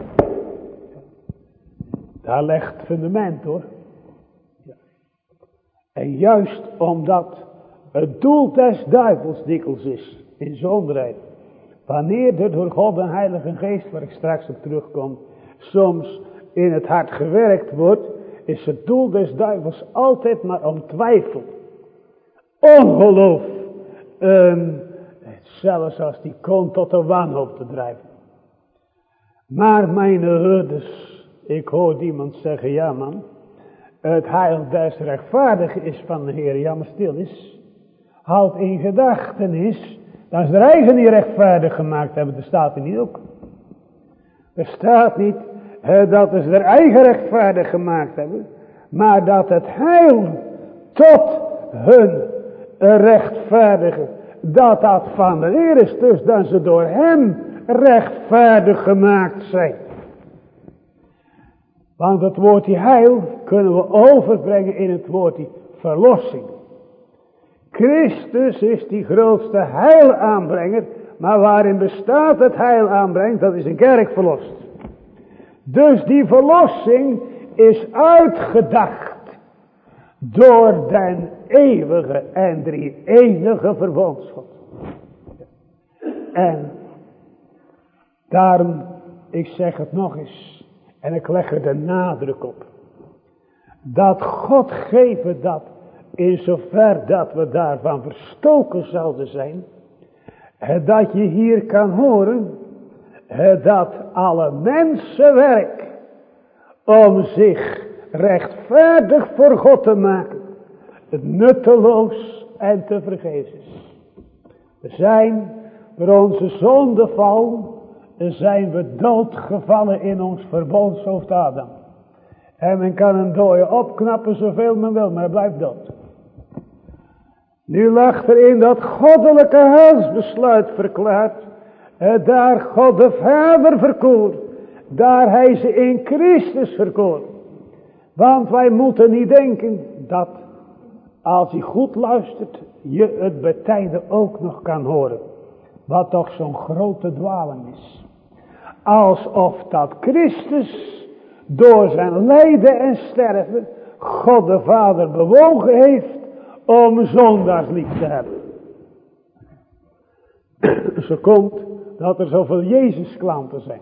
Daar legt het fundament hoor. Ja. En juist omdat het doel des duivels dikwijls is, in zonderheid, wanneer er door God en Heilige Geest, waar ik straks op terugkom, soms in het hart gewerkt wordt, is het doel des duivels altijd maar om twijfel, ongeloof, zelfs als die komt tot de wanhoop te drijven. Maar mijn herders, ik hoor iemand zeggen, ja man, het heil des rechtvaardigen is van de Heer, ja maar stil is. Houd in gedachtenis, dat ze er eigen niet rechtvaardig gemaakt hebben, dat staat er niet ook. Er staat niet dat ze er eigen rechtvaardig gemaakt hebben, maar dat het heil tot hun rechtvaardigen, dat van de Heer is, dus dat ze door hem rechtvaardig gemaakt zijn. Want het woordje heil kunnen we overbrengen in het woordje verlossing. Christus is die grootste heilaanbrenger, maar waarin bestaat het heilaanbreng, dat is een kerk verlost. Dus die verlossing is uitgedacht door den eeuwige en drie-enige verbondsgod. En daarom, ik zeg het nog eens, en ik leg er de nadruk op, dat God geven dat, in zover dat we daarvan verstoken zouden zijn, dat je hier kan horen, dat alle mensenwerk om zich rechtvaardig voor God te maken, het nutteloos en te vergeefs is. We zijn door onze zondeval, zijn we doodgevallen in ons verbondshoofd Adam. En men kan een dooie opknappen zoveel men wil, maar hij blijft dood. Nu lag er in dat goddelijke huisbesluit verklaard, daar God de Vader verkoor, daar hij ze in Christus verkoor. Want wij moeten niet denken dat, als je goed luistert, je het bij tijden ook nog kan horen. Wat toch zo'n grote dwaling is. Alsof dat Christus door zijn lijden en sterven God de Vader bewogen heeft om zondaars lief te hebben. Zo komt dat er zoveel Jezus klanten zijn.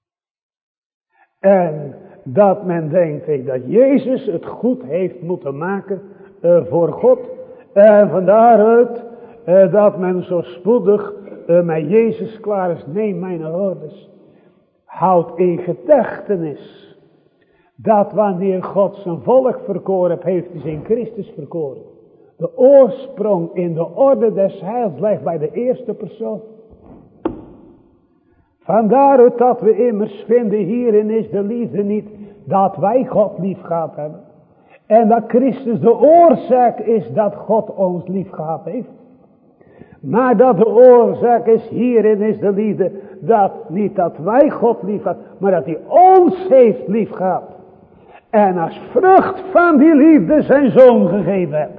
En dat men denkt dat Jezus het goed heeft moeten maken voor God. En van daaruit dat men zo spoedig met Jezus klaar is. Nee, mijn herders, houd in gedachtenis dat wanneer God zijn volk verkoren heeft hij ze in Christus verkoren. De oorsprong in de orde des heils ligt bij de eerste persoon. Vandaaruit dat we immers vinden, hierin is de liefde niet dat wij God lief gehad hebben. En dat Christus de oorzaak is dat God ons lief gehad heeft. Maar dat de oorzaak is, hierin is de liefde, dat niet dat wij God lief hadden, maar dat hij ons heeft lief gehad. En als vrucht van die liefde zijn zoon gegeven heeft.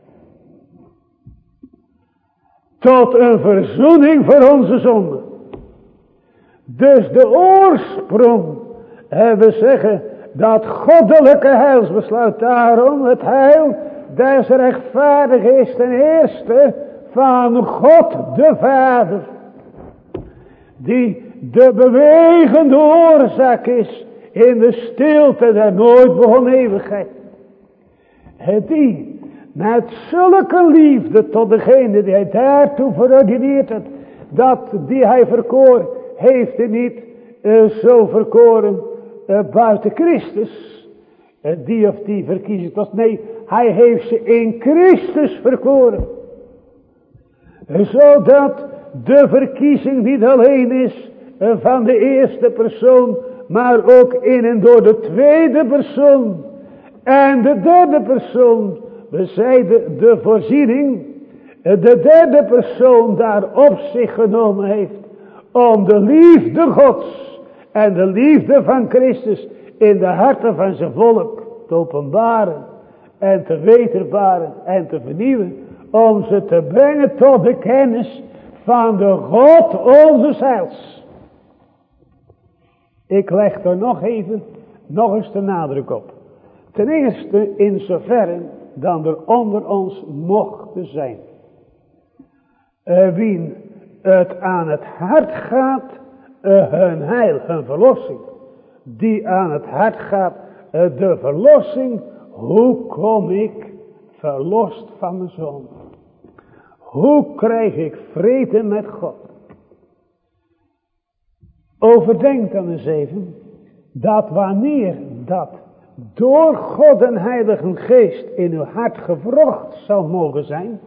Tot een verzoening voor onze zonden. Dus de oorsprong, we zeggen, dat goddelijke heilsbesluit, daarom het heil des rechtvaardigen is ten eerste van God de Vader. Die de bewegende oorzaak is in de stilte der nooit begonnen eeuwigheid. Die met zulke liefde tot degene die hij daartoe verordineerd had, dat die hij verkoor, heeft hij niet zo verkoren buiten Christus. Die of die verkiezing was. Nee, hij heeft ze in Christus verkoren. Zodat de verkiezing niet alleen is van de eerste persoon, maar ook in en door de tweede persoon en de derde persoon. We zeiden de voorziening, de derde persoon daar op zich genomen heeft om de liefde Gods en de liefde van Christus in de harten van zijn volk te openbaren en te wederbaren en te vernieuwen, om ze te brengen tot de kennis van de God onze heils. Ik leg er nog eens de nadruk op. Ten eerste in zoverre dan er onder ons mochten zijn, wien het aan het hart gaat, hun heil, hun verlossing, die aan het hart gaat, de verlossing, hoe kom ik verlost van mijn zonde? Hoe krijg ik vrede met God? Overdenk dan eens even, dat wanneer dat door God en Heilige Geest in uw hart gewrocht zal mogen zijn.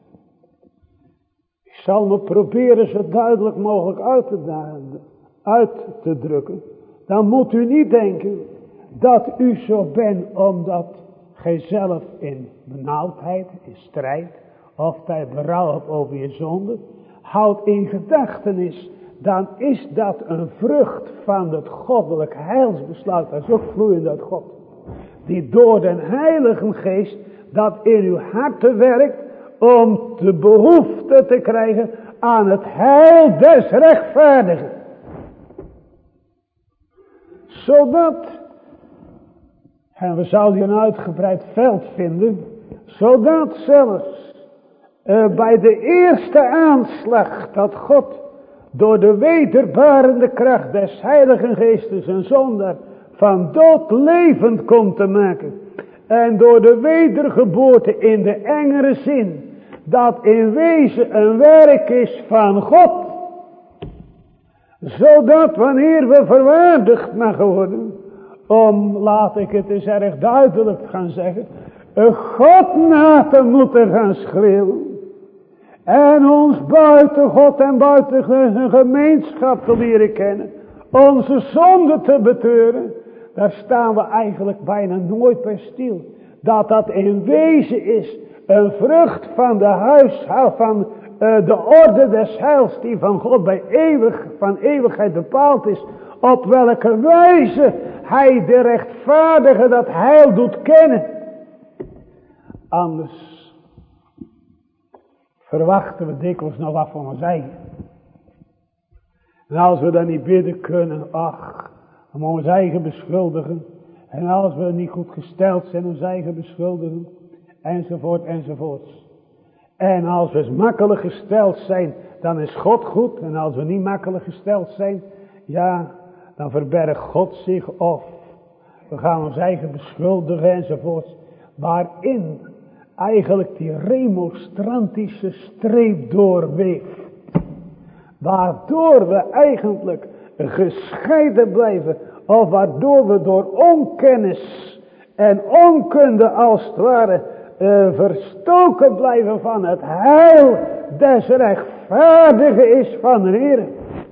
Ik zal me proberen zo duidelijk mogelijk uit te drukken. Dan moet u niet denken dat u zo bent omdat gij zelf in benauwdheid, in strijd, of dat berouw hebt over je zonde. Houd in gedachtenis, dan is dat een vrucht van het goddelijk heilsbesluit. Dat is ook vloeiend uit God. Die door den Heilige Geest dat in uw hart werkt om de behoefte te krijgen aan het heil des rechtvaardigen. Zodat, en we zouden hier een uitgebreid veld vinden, zodat zelfs bij de eerste aanslag dat God door de wederbarende kracht des Heiligen Geestes een zondaar van dood levend komt te maken. En door de wedergeboorte in de engere zin, dat in wezen een werk is van God. Zodat wanneer we verwaardigd mogen worden, om, laat ik het eens erg duidelijk gaan zeggen, God na te moeten gaan schreeuwen. En ons buiten God en buiten een gemeenschap te leren kennen. Onze zonde te beteuren. Daar staan we eigenlijk bijna nooit bij stil. Dat in wezen is een vrucht van de orde des heils die van God van eeuwigheid bepaald is. Op welke wijze hij de rechtvaardige dat heil doet kennen. Anders verwachten we dikwijls nog wat van ons eigen. En als we dan niet bidden kunnen, ach, om ons eigen beschuldigen. En als we niet goed gesteld zijn, ons eigen beschuldigen. Enzovoort, enzovoort. En als we makkelijk gesteld zijn, dan is God goed. En als we niet makkelijk gesteld zijn, ja, dan verbergt God zich of we gaan ons eigen beschuldigen enzovoort. Waarin eigenlijk die remonstrantische streep doorweeft. Waardoor we eigenlijk gescheiden blijven. Of waardoor we door onkennis en onkunde als het ware verstoken blijven van het heil des rechtvaardigen is van de Heer.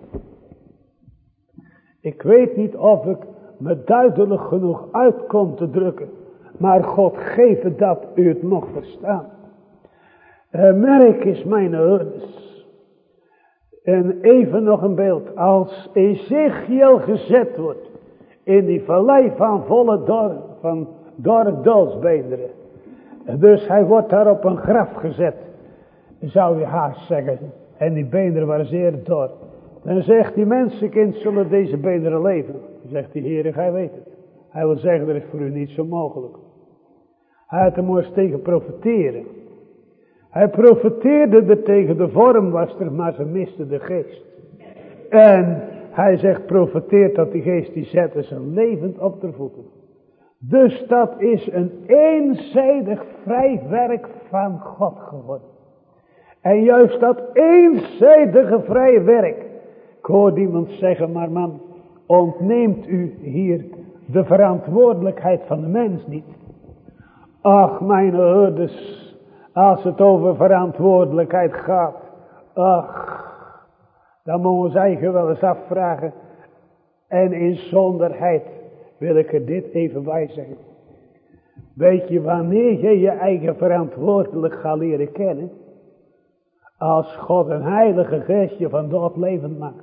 Ik weet niet of ik me duidelijk genoeg uit kon te drukken. Maar God geeft dat u het nog verstaan. Merk eens mijn ouders. En even nog een beeld. Als Ezechiel gezet wordt in die vallei van volle dorre doodsbeenderen. Dus hij wordt daar op een graf gezet. Zou je haast zeggen. En die beenderen waren zeer dor. Dan zegt die mensenkind, zullen deze beenderen leven? Dan zegt die Heer, gij weet het. Hij wil zeggen, dat is voor u niet zo mogelijk. Hij had er maar eens tegen profeteren. Hij profeteerde er tegen, de vorm was er, maar ze miste de geest. En hij zegt, profeteert dat die geest die zette ze levend op de voeten. Dus dat is een eenzijdig vrij werk van God geworden. En juist dat eenzijdige vrije werk. Ik hoorde iemand zeggen, maar man, ontneemt u hier de verantwoordelijkheid van de mens niet? Ach, mijn hoorders, als het over verantwoordelijkheid gaat. Ach, dan moeten we ons eigen wel eens afvragen. En in zonderheid wil ik er dit even bij zeggen. Weet je wanneer je je eigen verantwoordelijk gaat leren kennen? Als God een heilige geest je van dood levend maakt.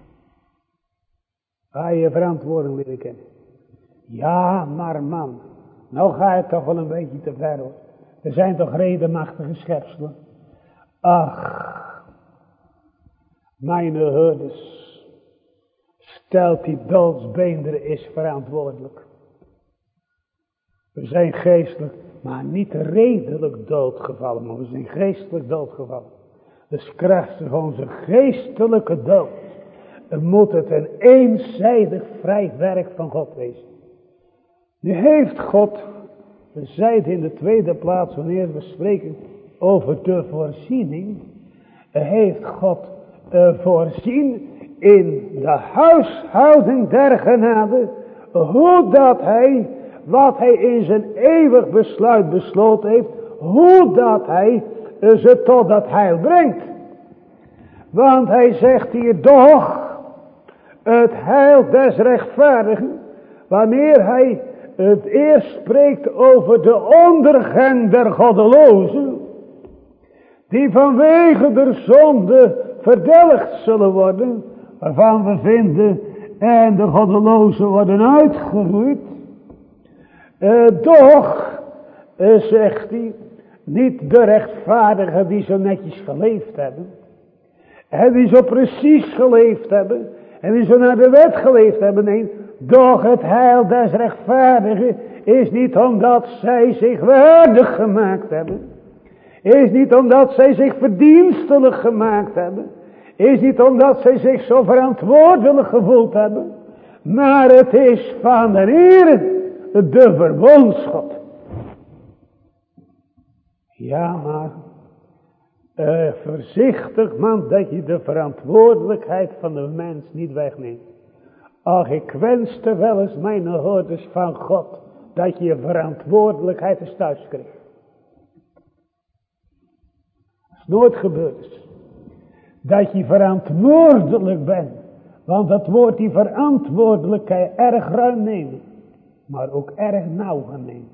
Ga je je verantwoording leren kennen. Ja, maar man, nou ga je toch wel een beetje te ver hoor. Er zijn toch redenmachtige schepselen. Ach, mijn herders, stelt die doodsbeenderen is verantwoordelijk. We zijn geestelijk, maar niet redelijk doodgevallen, maar we zijn geestelijk doodgevallen. Dus krachtig onze geestelijke dood. Moet het een eenzijdig vrij werk van God wezen. Nu heeft God, we zeiden in de tweede plaats wanneer we spreken over de voorziening. Heeft God voorzien in de huishouding der genade. Hoe dat hij, wat hij in zijn eeuwig besluit besloten heeft. Hoe dat hij ze tot dat heil brengt. Want hij zegt hier doch. Het heil des rechtvaardigen. Wanneer hij het eerst spreekt over de ondergang der goddelozen. Die vanwege der zonde verdelgd zullen worden. Waarvan we vinden en de goddelozen worden uitgeroeid. Doch, zegt hij, niet de rechtvaardigen die zo netjes geleefd hebben. En die zo precies geleefd hebben. En die zo naar de wet geleefd hebben. Nee, doch het heil des rechtvaardigen is niet omdat zij zich waardig gemaakt hebben. Is niet omdat zij zich verdienstelijk gemaakt hebben. Is niet omdat zij zich zo verantwoordelijk gevoeld hebben. Maar het is van de Heere, de verbondsgod. Ja, maar voorzichtig man dat je de verantwoordelijkheid van de mens niet wegneemt. Ach, ik wenste wel eens mijn hoorders van God dat je je verantwoordelijkheid eens thuis kreeg. Dat is nooit gebeurd is. Dat je verantwoordelijk bent. Want dat woord die verantwoordelijkheid erg ruim nemen. Maar ook erg nauw gaan nemen.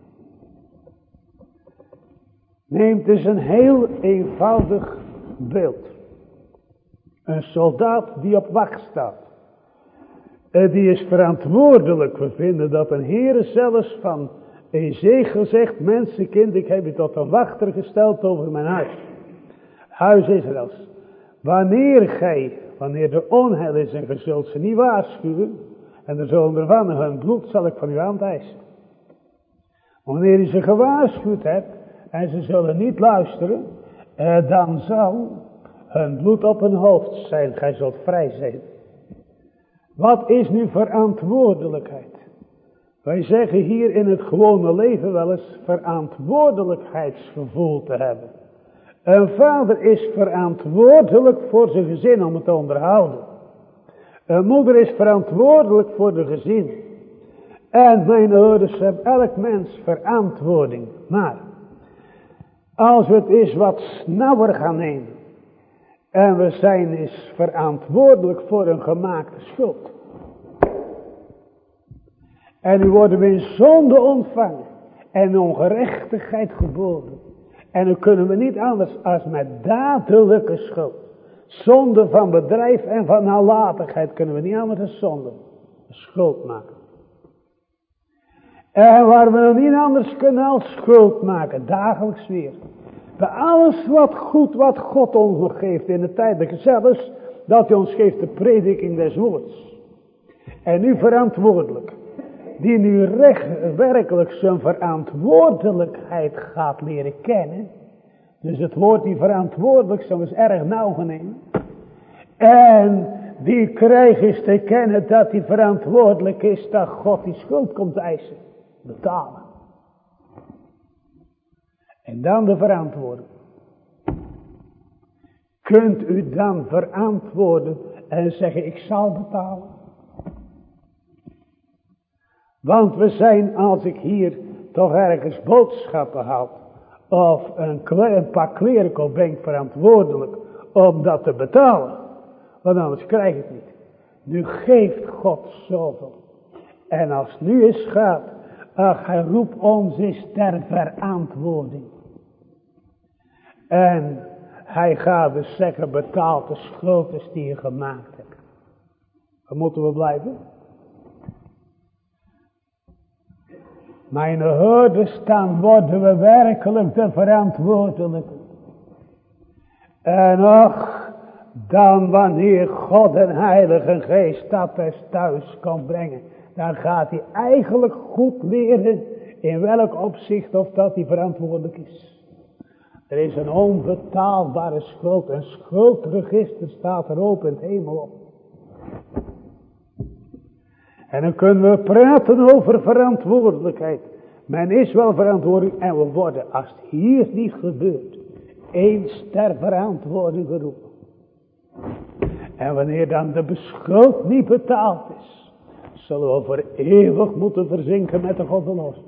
Neemt dus een heel eenvoudig beeld. Een soldaat die op wacht staat. Die is verantwoordelijk. We vinden dat een Heere zelfs van Ezekiel zegt. Mensenkind, ik heb je tot een wachter gesteld over mijn huis. Huis Israëls. Wanneer er onheil is en je zult ze niet waarschuwen. En er zullen ervan hun bloed zal ik van u aanteisen. Wanneer je ze gewaarschuwd hebt. En ze zullen niet luisteren. Dan zal hun bloed op hun hoofd zijn. Gij zult vrij zijn. Wat is nu verantwoordelijkheid? Wij zeggen hier in het gewone leven wel eens verantwoordelijkheidsgevoel te hebben. Een vader is verantwoordelijk voor zijn gezin om het te onderhouden. Een moeder is verantwoordelijk voor de gezin. En mijn ouders hebben elk mens verantwoording. Maar als we het eens wat snauwer gaan nemen. En we zijn eens verantwoordelijk voor een gemaakte schuld. En nu worden we in zonde ontvangen. En ongerechtigheid geboren. En nu kunnen we niet anders als met dadelijke schuld. Zonde van bedrijf en van nalatigheid kunnen we niet anders dan zonde. Schuld maken. En waar we nog niet anders kunnen als schuld maken. Dagelijks weer. Bij alles wat goed wat God ons geeft in de tijdelijke zelfs. Dat hij ons geeft de prediking des woords. En nu verantwoordelijk. Die nu werkelijk zijn verantwoordelijkheid gaat leren kennen. Dus het woord die verantwoordelijk zo is erg nauw genomen. En die krijgt eens te kennen dat hij verantwoordelijk is dat God die schuld komt eisen. Betalen. En dan de verantwoording. Kunt u dan verantwoorden en zeggen ik zal betalen? Want we zijn, als ik hier toch ergens boodschappen had, of een paar kleren koop, ben ik verantwoordelijk om dat te betalen. Want anders krijg ik het niet. Nu geeft God zoveel. En als het nu eens gaat, ach, hij roept ons eens ter verantwoording. En hij gaat dus zeggen, betaal de schulden die je gemaakt hebt. Waar moeten we blijven? Mijn hoorders, dan worden we werkelijk de verantwoordelijke. En och, dan wanneer God en Heilige Geest dat eens thuis kan brengen, dan gaat hij eigenlijk goed leren in welk opzicht of dat hij verantwoordelijk is. Er is een onbetaalbare schuld, een schuldregister staat er open in het hemel op. En dan kunnen we praten over verantwoordelijkheid. Men is wel verantwoordelijk en we worden, als het hier niet gebeurt, eens ter verantwoording geroepen. En wanneer dan de beschuld niet betaald is, zullen we voor eeuwig moeten verzinken met de goddelozen.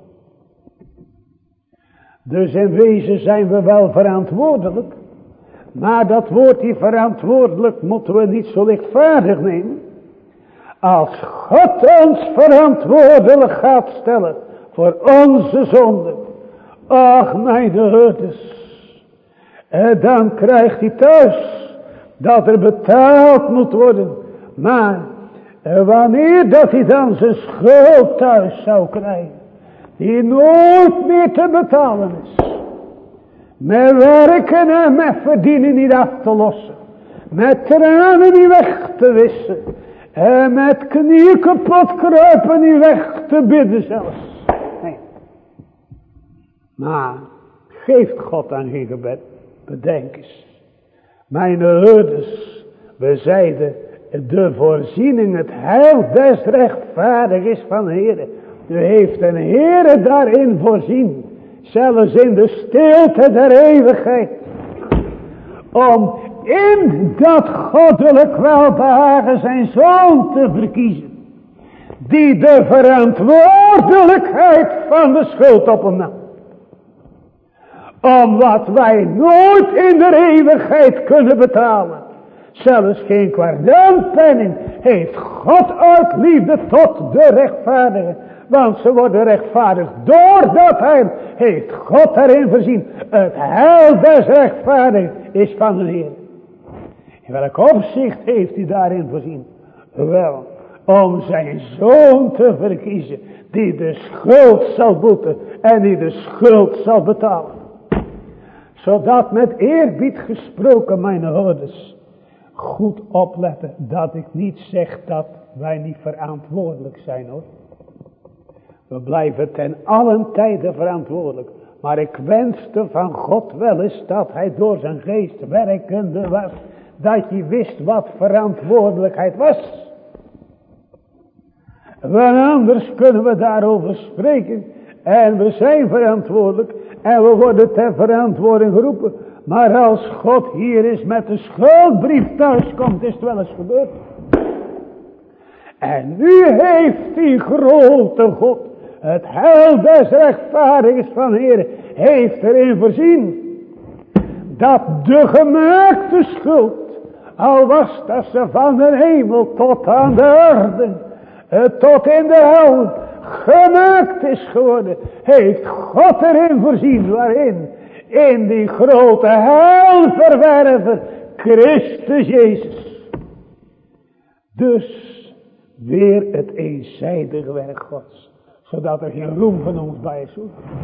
Dus in wezen zijn we wel verantwoordelijk. Maar dat woord die verantwoordelijk moeten we niet zo lichtvaardig nemen. Als God ons verantwoordelijk gaat stellen voor onze zonden. Ach mijn hoorders. Dan krijgt hij thuis dat er betaald moet worden. Maar wanneer dat hij dan zijn schuld thuis zou krijgen. Die nooit meer te betalen is. Met werken en met verdienen niet af te lossen. Met tranen niet weg te wissen. En met knieën kapot kruipen niet weg te bidden zelfs. Nee. Maar geeft God aan geen gebed. Bedenk eens. Mijn hoorders. We zeiden. De voorziening, het heil des rechtvaardig is van de Heer. U heeft een Heer daarin voorzien. Zelfs in de stilte der eeuwigheid. Om in dat goddelijk welbehagen zijn zoon te verkiezen. Die de verantwoordelijkheid van de schuld op hem nam. Om wat wij nooit in de eeuwigheid kunnen betalen. Zelfs geen kwartaalpenning heeft God uit liefde tot de rechtvaardigen. Want ze worden rechtvaardig door dat heil. Heeft God erin voorzien. Het heil des rechtvaardigen is van de Heer. In welk opzicht heeft hij daarin voorzien? Wel, om zijn zoon te verkiezen. Die de schuld zal boeten. En die de schuld zal betalen. Zodat met eerbied gesproken, mijn hoorders. Goed opletten dat ik niet zeg dat wij niet verantwoordelijk zijn hoor. We blijven ten allen tijde verantwoordelijk. Maar ik wenste van God wel eens dat hij door zijn geest werkende was. Dat je wist wat verantwoordelijkheid was. Want anders kunnen we daarover spreken. En we zijn verantwoordelijk. En we worden ter verantwoording geroepen. Maar als God hier is met de schuldbrief thuis komt, is het wel eens gebeurd. En nu heeft die grote God, het heil des rechtvaardigers van de Heer, heeft erin voorzien. Dat de gemaakte schuld, al was dat ze van de hemel tot aan de aarde, tot in de hel, gemaakt is geworden, heeft God erin voorzien waarin. In die grote heilverwerver, Christus Jezus. Dus weer het eenzijdige werk Gods. Zodat er geen roem van ons bij is.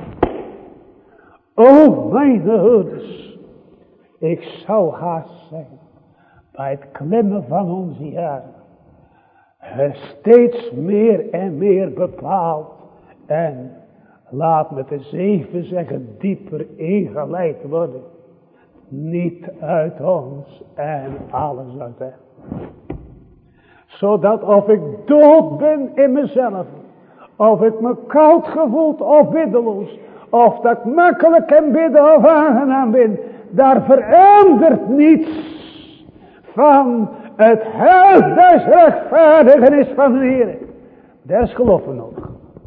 O mijn hoorders. Ik zou haast zijn. Bij het klimmen van onze jaren. Steeds meer en meer bepaald. En laat me de 7 zeggen, dieper ingeleid worden. Niet uit ons en alles uit hem. Zodat of ik dood ben in mezelf. Of ik me koud gevoeld of biddeloos. Of dat ik makkelijk kan bidden of aangenaam ben. Daar verandert niets van het heil des rechtvaardigen is van de Heer. Daar is geloven nodig.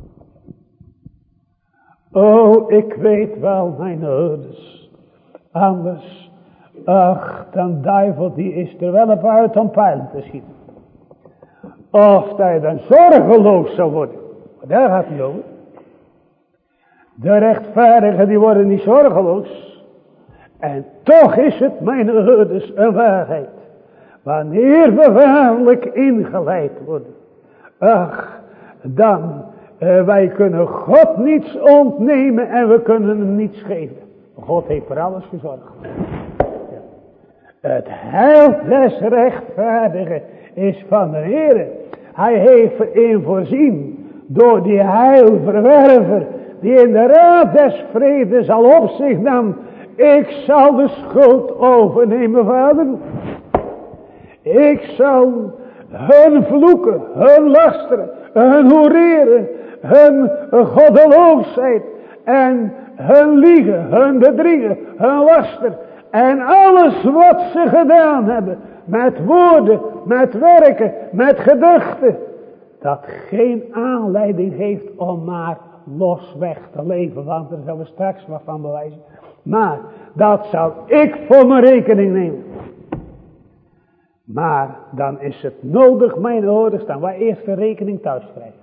Oh, ik weet wel, mijn ouders. Anders, ach, dan duivel die is er wel op uit om pijlen te schieten. Of dat je dan zorgeloos zou worden. Maar daar gaat het over. De rechtvaardigen die worden niet zorgeloos. En toch is het, mijn ouders, een waarheid. Wanneer we waarlijk ingeleid worden. Ach, dan, wij kunnen God niets ontnemen en we kunnen hem niets geven. God heeft voor alles gezorgd. Ja. Het heil des rechtvaardigen is van de Heer. Hij heeft erin voorzien door die heilverwerver die in de raad des vredes al op zich nam. Ik zal de schuld overnemen, vader. Ik zal hun vloeken, hun lasteren, hun hoereren, hun goddeloosheid en hun liegen, hun bedriegen, hun laster en alles wat ze gedaan hebben met woorden, met werken, met gedachten, dat geen aanleiding heeft om maar losweg te leven, want daar zullen we straks wat van bewijzen. Maar dat zal ik voor mijn rekening nemen. Maar dan is het nodig, mijn ouders, dat wij eerst de rekening thuis krijgen.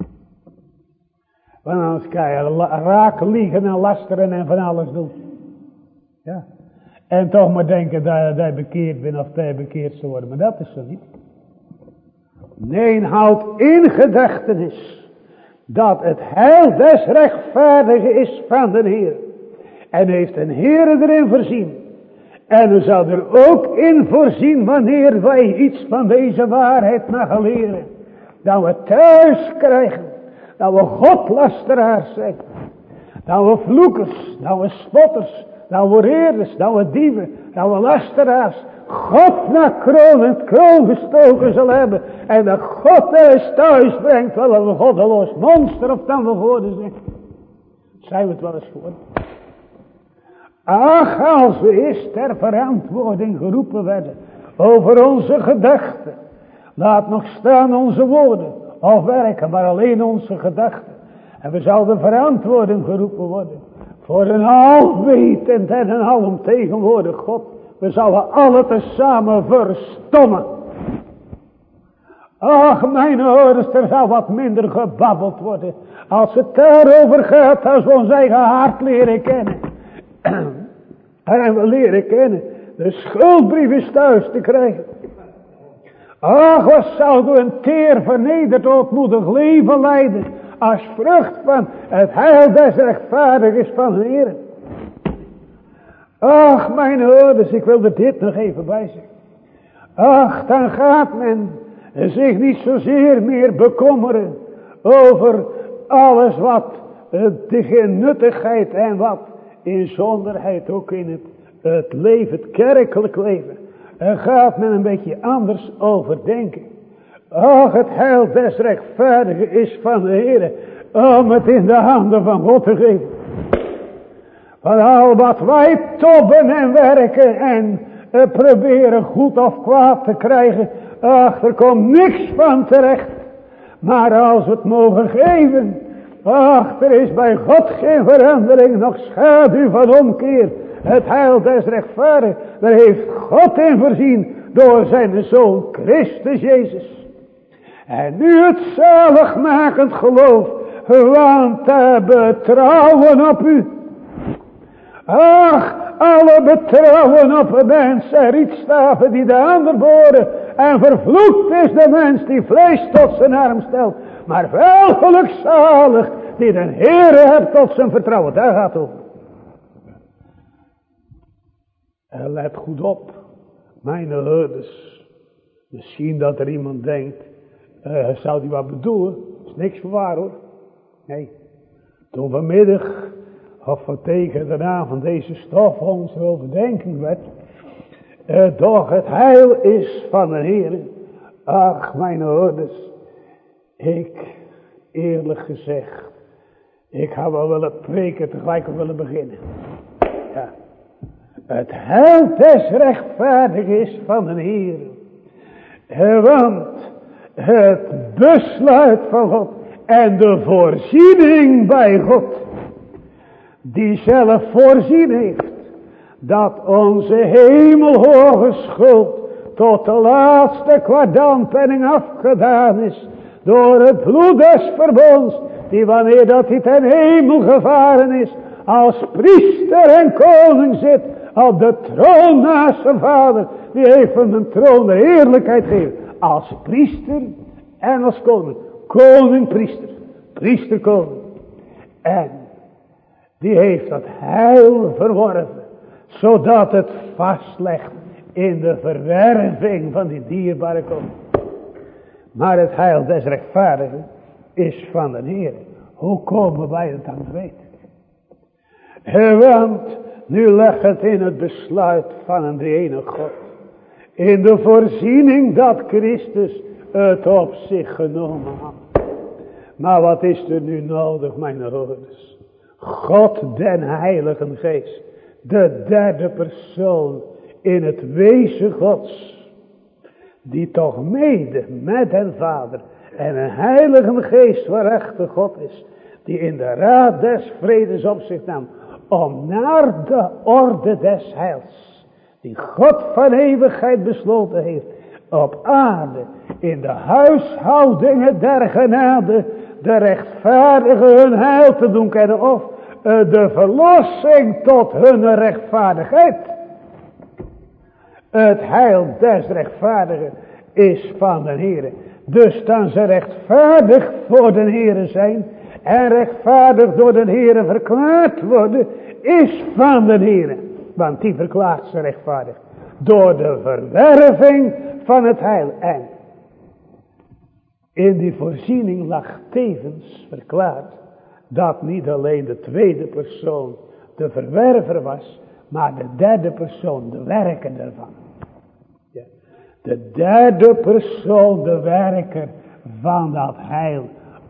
Want anders kan je raken, liegen en lasteren en van alles doen. Ja. En toch maar denken dat je bekeerd bent of dat je bekeerd zou worden. Maar dat is zo niet. Nee, houd in gedachtenis dat het heil des rechtvaardigen is van de Heer. En heeft een Heer erin voorzien. En er zal er ook in voorzien wanneer wij iets van deze waarheid mogen leren. Dat we thuis krijgen. Dat we godlasteraars zijn. Dat we vloekers. Dat we spotters. Dat we reerders. Dat we dieven. Dat we lasteraars. God naar kroon gestoken zal hebben. En dat God er eens thuis brengt. Wel een goddeloos monster of dan we voor zijn. Zijn we het wel eens voor? Ach, als we eerst ter verantwoording geroepen werden over onze gedachten. Laat nog staan onze woorden of werken, maar alleen onze gedachten. En we zouden verantwoording geroepen worden voor een alwetend en een alomtegenwoordig God. We zouden alle tezamen verstommen. Ach, mijn ouders, er zou wat minder gebabbeld worden als het daarover gaat, als we ons eigen hart leren kennen. En we leren kennen de schuldbrief thuis te krijgen. Ach, wat zouden we een teer vernederd ootmoedig leven leiden als vrucht van het heil des rechtvaardigers van de Heer. Ach, mijn ouders, ik wil er dit nog even bij zeggen. Ach, dan gaat men zich niet zozeer meer bekommeren over alles wat de genuttigheid en wat inzonderheid ook in het leven, het kerkelijk leven. En gaat men een beetje anders over denken. Ach, het heil des rechtvaardigen is van de Heer. Om het in de handen van God te geven. Van al wat wij tobben en werken en proberen goed of kwaad te krijgen. Ach, er komt niks van terecht. Maar als we het mogen geven. Ach, er is bij God geen verandering, nog schaduw van omkeer. Het heil des rechtvaardigen, daar heeft God in voorzien door zijn Zoon Christus Jezus. En nu het zaligmakend geloof, want te betrouwen op u. Ach, alle betrouwen op een mens en rietstaven die de ander boren. En vervloekt is de mens die vlees tot zijn arm stelt. Maar wel gelukzalig die de Heere hebt tot zijn vertrouwen. Daar gaat het over. En let goed op, mijn ouders. Misschien dat er iemand denkt, zou die wat bedoelen? Dat is niks voor waar hoor. Nee. Toen vanmiddag, of tegen de naam van deze stof onze overdenking werd. Doch het heil is van de Heer. Ach, mijn ouders. Eerlijk gezegd, ik had wel willen preken, tegelijk ook willen beginnen. Ja. Het heil des rechtvaardig is van de Heer. Want het besluit van God en de voorziening bij God, die zelf voorzien heeft, dat onze hemelhoge schuld tot de laatste kwartantpenning afgedaan is, door het bloed des verbonds, die wanneer dat hij ten hemel gevaren is, als priester en koning zit, op de troon naast zijn vader, die heeft hem een troon de heerlijkheid gegeven, als priester en als koning. Koning, priester, priester, koning. En die heeft dat heil verworven, zodat het vastlegt in de verwerving van die dierbare koning. Maar het heil des rechtvaardigen is van de Heer. Hoe komen wij het dan te weten? Want nu legt het in het besluit van een drie-enige God. In de voorziening dat Christus het op zich genomen had. Maar wat is er nu nodig, mijn hoorders? God den Heilige Geest. De derde persoon in het wezen Gods. Die toch mede met den Vader en een Heilige Geest waarachtig God is. Die in de raad des vredes op zich nam. Om naar de orde des heils. Die God van eeuwigheid besloten heeft. Op aarde. In de huishoudingen der genade. De rechtvaardigen hun heil te doen kennen. Of de verlossing tot hun rechtvaardigheid. Het heil des rechtvaardigen is van de Heer. Dus dan ze rechtvaardig voor de Heer zijn. En rechtvaardig door de Heer verklaard worden. Is van de Heer. Want die verklaart ze rechtvaardig. Door de verwerving van het heil. En in die voorziening lag tevens verklaard. Dat niet alleen de tweede persoon de verwerver was. Maar de derde persoon de werker ervan. Ja. De derde persoon de werker van dat heil.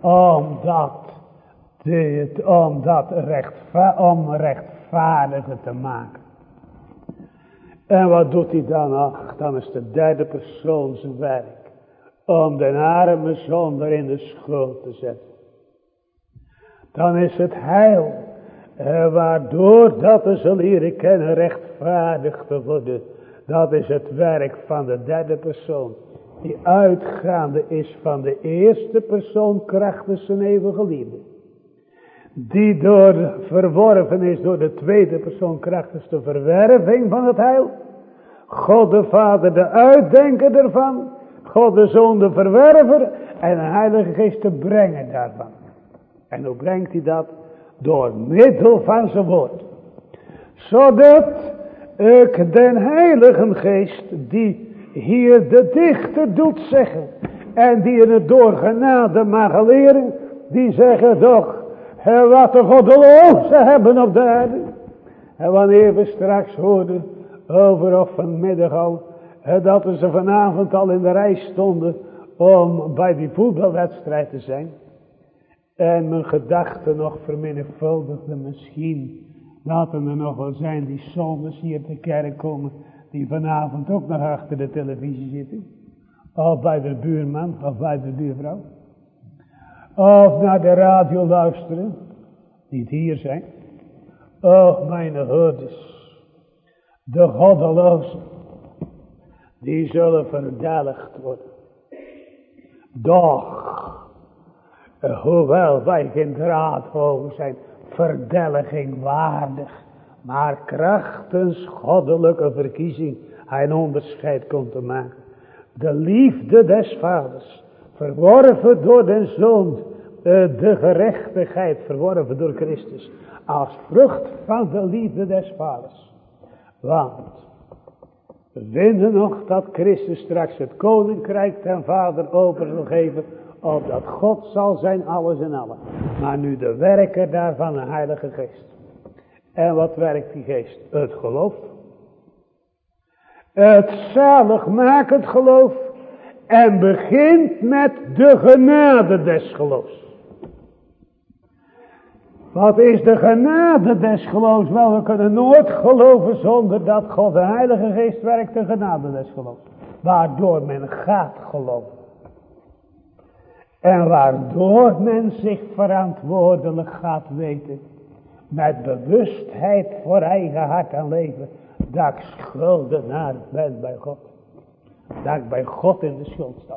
Om rechtvaardiger te maken. En wat doet hij dan nog? Dan is de derde persoon zijn werk. Om de arme zonder in de schuld te zetten. Dan is het heil. Waardoor dat we zullen leren kennen rechtvaardig te worden. Dat is het werk van de derde persoon. Die uitgaande is van de eerste persoon krachtens zijn eeuwige liefde. Die verworven is door de tweede persoon krachtens de verwerving van het heil. God de Vader de uitdenker ervan. God de Zoon de verwerver. En de Heilige Geest de brenger daarvan. En hoe brengt hij dat? Door middel van zijn woord. Zodat ik den Heilige Geest die hier de dichter doet zeggen. En die het door genade mag leren. Die zeggen toch. Wat de goddelozen hebben op de aarde. En wanneer we straks hoorden. Over of vanmiddag al. Dat ze vanavond al in de rij stonden. Om bij die voetbalwedstrijd te zijn. En mijn gedachten nog vermenigvuldigden misschien. Dat er nog wel zijn die zomers hier te kerk komen. Die vanavond ook nog achter de televisie zitten. Of bij de buurman of bij de buurvrouw. Of naar de radio luisteren. Die het hier zijn. Och mijn hoorders. De goddelozen. Die zullen verdelgd worden. Doch. Hoewel wij geen draadhoven zijn, verdelging waardig, maar krachtens goddelijke verkiezing hij een onderscheid komt te maken. De liefde des vaders, verworven door den Zoon, de gerechtigheid verworven door Christus, als vrucht van de liefde des vaders. Want we vinden nog dat Christus straks het koninkrijk ten Vader over zal geven. Opdat God zal zijn alles en allen. Maar nu de werker daarvan een Heilige Geest. En wat werkt die Geest? Het geloof. Het zaligmakend geloof. En begint met de genade des geloofs. Wat is de genade des geloofs? Wel, we kunnen nooit geloven zonder dat God de Heilige Geest werkt, de genade des geloofs. Waardoor men gaat geloven. En waardoor men zich verantwoordelijk gaat weten. Met bewustheid voor eigen hart en leven. Dat ik schuldenaar ben bij God. Dat ik bij God in de schuld sta.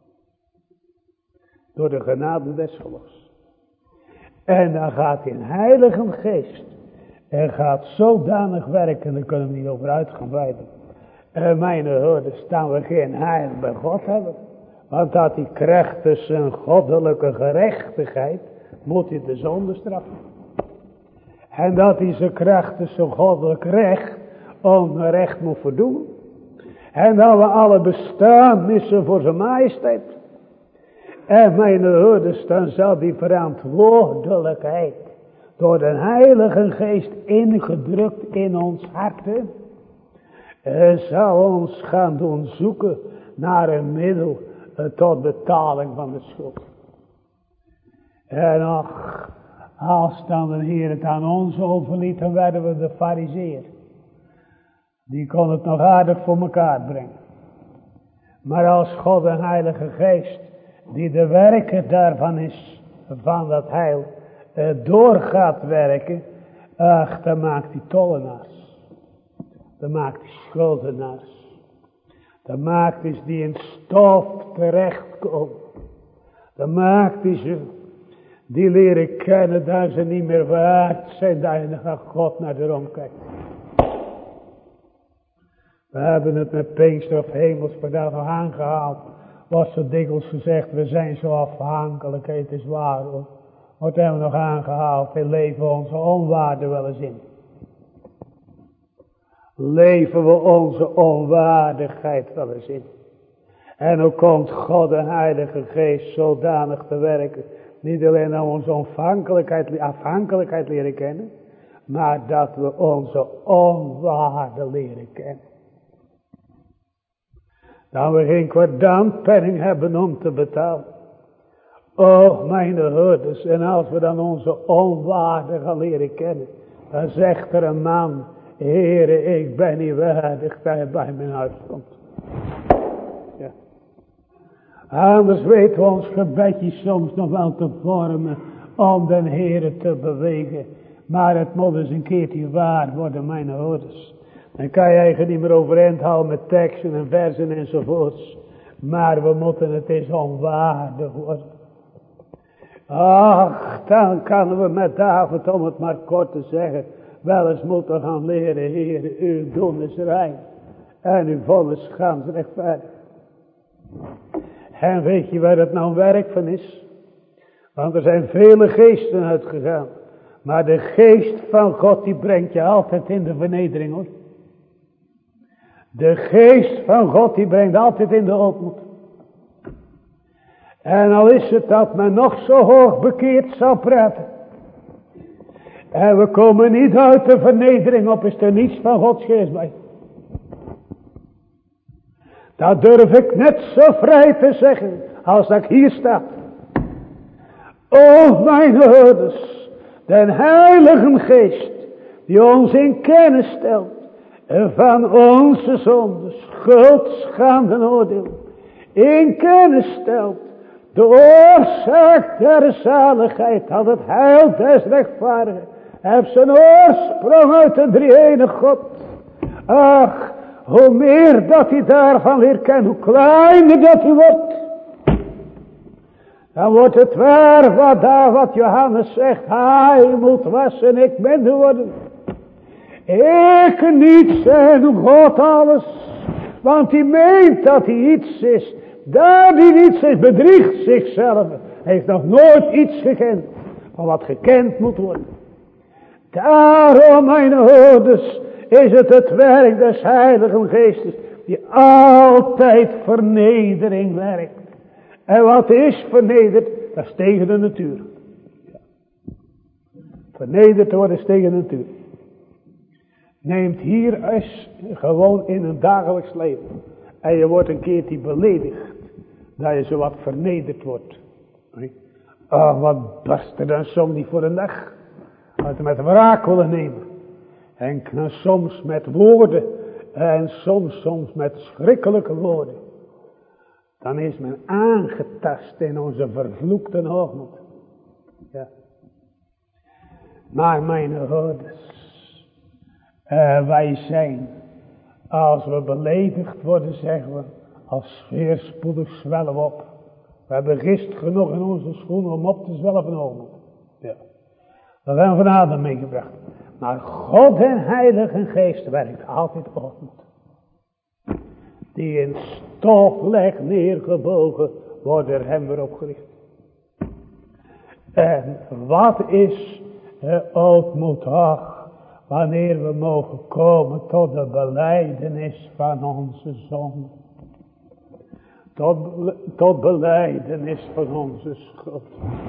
Door de genade des geloofs. En dan gaat in Heilige Geest. En gaat zodanig werken. Daar kunnen we niet over uit gaan wijden. En mijn hoorders, staan we geen heil bij God hebben. Want dat hij krijgt tussen goddelijke gerechtigheid. Moet hij de zonde straffen. En dat hij zijn kracht tussen goddelijk recht. Onrecht moet verdoen. En dat we alle bestaan missen voor zijn majesteit. En mijn hoorders, dan zal die verantwoordelijkheid door de Heilige Geest ingedrukt in ons harten, zal ons gaan doen zoeken naar een middel tot betaling van de schuld. En ach, als dan de Heer het aan ons overliet, dan werden we de Farizeeër. Die kon het nog aardig voor elkaar brengen. Maar als God de Heilige Geest, die de werker daarvan is, van dat heil, door gaat werken, ach, dan maakt hij tollenaars. Dan maakt hij schuldenaars. Dan maakt hij die in stof terechtkomen. Dan maakt hij ze, die leren kennen, dat ze niet meer waard zijn, dat je dan God naar de omkijkt. We hebben het met Pinkster of Hemelsverdag nog aangehaald. Was zo dikwijls gezegd, we zijn zo afhankelijk, het is waar hoor. Wat hebben we nog aangehaald? We leven onze onwaarde wel eens in. Leven we onze onwaardigheid wel eens in. En hoe komt God de Heilige Geest zodanig te werken. Niet alleen dat we onze afhankelijkheid leren kennen. Maar dat we onze onwaarde leren kennen. Dat we geen kwartantpenning hebben om te betalen. Oh, mijn hoorders, en als we dan onze onwaarde gaan leren kennen, dan zegt er een man, Heere, ik ben niet waardig dat je bij mijn huis komt. Ja. Anders weten we ons gebedje soms nog wel te vormen om de Heere te bewegen. Maar het moet eens een keertje waar worden, mijn hoorders. Dan kan je eigenlijk niet meer overeind houden met teksten en versen enzovoorts. Maar we moeten het eens onwaardig worden. Ach, dan kunnen we met David, om het maar kort te zeggen, wel eens moeten gaan leren, Heer, uw doen is rein. En uw vonnis gans rechtvaardig. En weet je waar het nou werk van is? Want er zijn vele geesten uitgegaan. Maar de geest van God, die brengt je altijd in de vernedering, hoor. De geest van God, die brengt altijd in de ootmoed. En al is het dat men nog zo hoog bekeerd zal praten. En we komen niet uit de vernedering op, is er niets van Gods geest bij. Dat durf ik net zo vrij te zeggen, als dat ik hier sta. O mijn hoorders, de Heilige Geest, die ons in kennis stelt, van onze zonde, schuld, schande en oordeel, in kennis stelt, de oorzaak der zaligheid, dat het heil des rechtvaardigen, heeft zijn oorsprong uit de drie-enige God. Ach, hoe meer dat hij daarvan leert kennen, hoe kleiner dat hij wordt. Dan wordt het waar wat Johannes zegt, hij moet wassen, ik minder worden. Ik niet zijn God alles, want hij meent dat hij iets is. Daar hij niets is, bedriegt zichzelf. Hij heeft nog nooit iets gekend van wat gekend moet worden. Daarom, mijn hoorders, is het werk des Heiligen Geestes, die altijd vernedering werkt. En wat is vernederd? Dat is tegen de natuur. Vernederd worden is tegen de natuur. Neemt hier eens gewoon in een dagelijks leven. En je wordt een keertje beledigd. Dat je zo wat vernederd wordt. Oh, wat barst er dan soms niet voor een dag. Als we met wraak willen nemen. En soms met woorden. En soms met schrikkelijke woorden. Dan is men aangetast in onze vervloekte hoogmoed. Ja. Maar mijn hoorders. Wij zijn. Als we beledigd worden, zeggen we. Als sfeerspoedig zwellen we op. We hebben gist genoeg in onze schoenen om op te zwellen van hoogmoed. Ja. Dat hebben we van Adam meegebracht. Maar God en Heilige Geest werkt altijd hoogmoed. Die in stof legt neergebogen, wordt er hem weer opgericht. En wat is hoogmoed toch, wanneer we mogen komen tot de belijdenis van onze zonde. Tot belijdenis van onze schuld.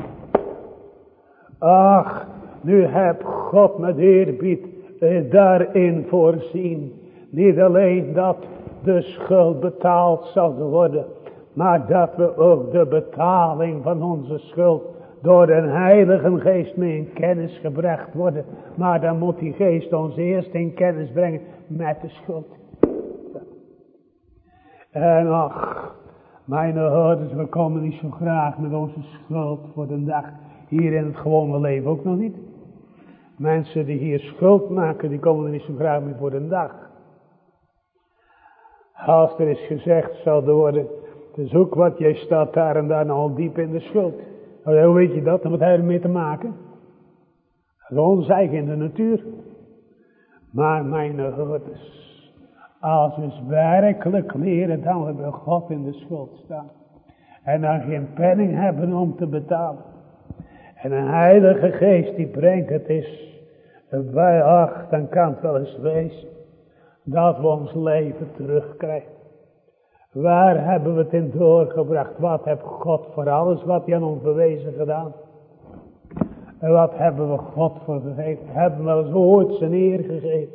Ach, nu heb God met eerbied daarin voorzien. Niet alleen dat de schuld betaald zou worden, maar dat we ook de betaling van onze schuld door de Heilige Geest mee in kennis gebracht worden. Maar dan moet die Geest ons eerst in kennis brengen met de schuld. En ach, mijn hoorders, we komen niet zo graag met onze schuld voor de dag. Hier in het gewone leven ook nog niet. Mensen die hier schuld maken, die komen er niet zo graag mee voor de dag. Als er is gezegd zal worden, dus ook wat, jij staat daar en daar al diep in de schuld. Nou, hoe weet je dat? Dan wat heeft hij ermee te maken? Dat is ons eigen in de natuur. Maar mijn hoorders, als we eens werkelijk leren, dan we bij God in de schuld staan. En dan geen penning hebben om te betalen. En een Heilige Geest die brengt het is. Bij ach, dan kan het wel eens wezen. Dat we ons leven terugkrijgen. Waar hebben we het in doorgebracht? Wat heeft God voor alles wat hij aan ons bewezen gedaan? En wat hebben we God voor gegeven? Hebben we wel eens ooit zijn eer gegeven?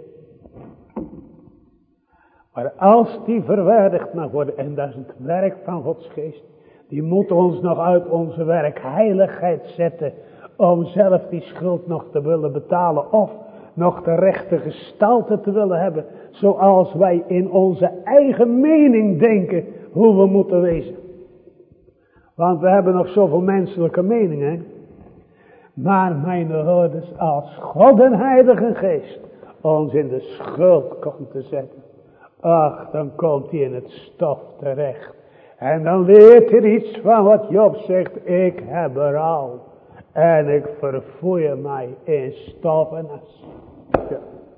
Maar als die verwaardigd mag worden, en dat is het werk van Gods geest, die moet ons nog uit onze werk heiligheid zetten, om zelf die schuld nog te willen betalen, of nog de rechte gestalte te willen hebben, zoals wij in onze eigen mening denken hoe we moeten wezen. Want we hebben nog zoveel menselijke meningen. Maar mijn hoorders, als God en Heilige Geest ons in de schuld komt te zetten, ach, dan komt hij in het stof terecht. En dan leert hij iets van wat Job zegt, ik heb er al. En ik verfoei mij in stof en as. Ja.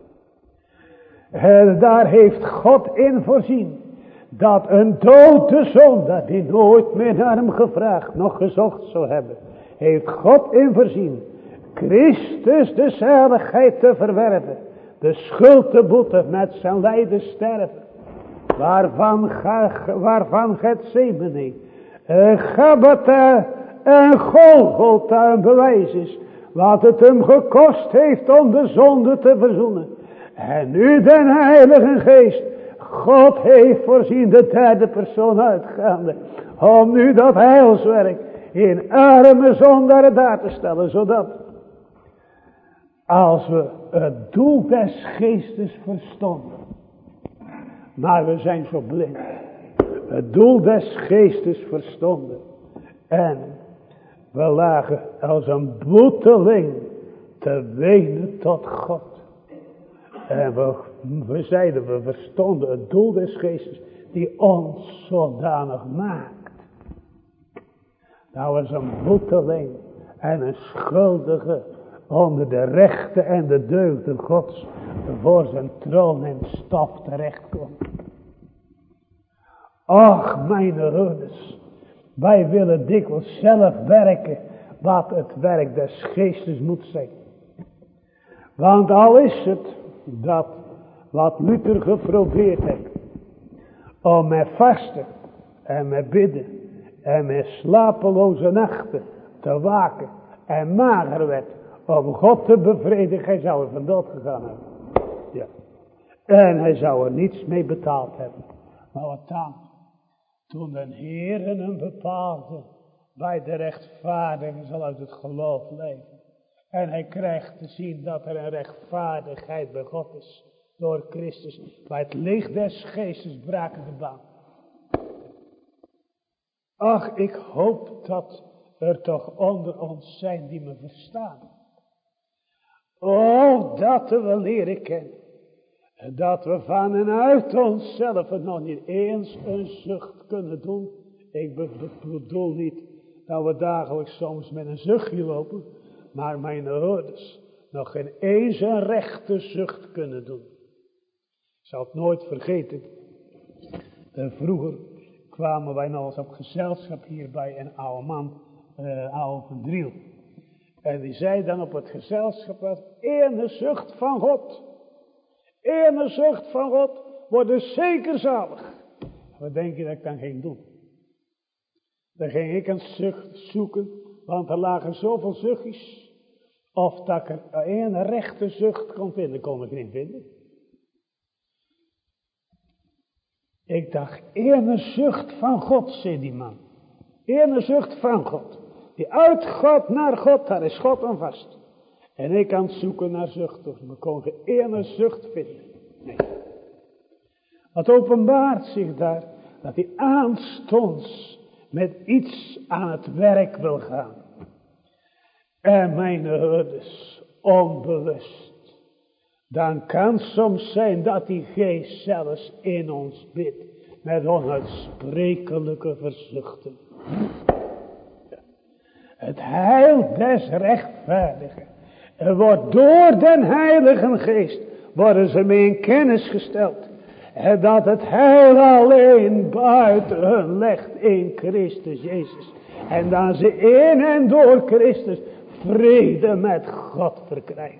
En daar heeft God in voorzien. Dat een dode zondaar die nooit meer naar hem gevraagd, nog gezocht zou hebben. Heeft God in voorzien. Christus de zaligheid te verwerven. De schuld te boeten met zijn lijden sterven. Waarvan Gethsemane, Gabbatha en Golgotha een bewijs is. Wat het hem gekost heeft om de zonde te verzoenen. En nu den Heilige Geest. God heeft voorzien de derde persoon uitgaande. Om nu dat heilswerk in arme zondaren daar te stellen. Zodat als we het doel des geestes verstonden. Maar we zijn zo blind. Het doel des geestes verstonden. En we lagen als een boeteling te wenen tot God. En we zeiden, we verstonden het doel des geestes die ons zodanig maakt. Nou, als een boeteling en een schuldige onder de rechten en de deugden Gods voor zijn troon en stof terechtkomt. Och, mijn hoorders, wij willen dikwijls zelf werken wat het werk des geestes moet zijn. Want al is het dat wat Luther geprobeerd heeft om met vasten en met bidden en met slapeloze nachten te waken en mager werd om God te bevredigen, hij zou er van dood gegaan hebben. Ja. En hij zou er niets mee betaald hebben. Maar wat dan? Toen de Heer hem bepaalde, bij de rechtvaardigen zal uit het geloof leven. En hij krijgt te zien dat er een rechtvaardigheid bij God is. Door Christus. Bij het licht des geestes braken de baan. Ach, ik hoop dat er toch onder ons zijn die me verstaan. Oh, dat we leren kennen. Dat we van en uit onszelf nog niet eens een zucht kunnen doen. Ik bedoel niet dat we dagelijks soms met een zuchtje lopen. Maar mijn hoorders nog geen eens een rechte zucht kunnen doen. Ik zal het nooit vergeten. Vroeger kwamen wij nog eens op gezelschap hier bij een oude man, oude van Driel. En die zei dan op het gezelschap, wat ene zucht van God. Ene zucht van God wordt dus zeker zalig. Wat denk je dat ik dan ging doen? Dan ging ik een zucht zoeken, want er lagen zoveel zuchtjes. Of dat ik er een rechte zucht kon vinden, kon ik niet vinden. Ik dacht, ene zucht van God, zei die man. Ene zucht van God. Die uit God naar God, daar is God aan vast. En ik aan het zoeken naar zucht, maar kon geen ene zucht vinden. Nee. Wat openbaart zich daar, dat hij aanstonds met iets aan het werk wil gaan. En mijn hoorders, onbewust. Dan kan soms zijn dat die geest zelfs in ons bidt. Met onuitsprekelijke verzuchten. Het heil des rechtvaardigen. Er wordt door den Heilige Geest. Worden ze mee in kennis gesteld. En dat het heil alleen buiten hun legt in Christus Jezus. En dan ze in en door Christus vrede met God verkrijgen.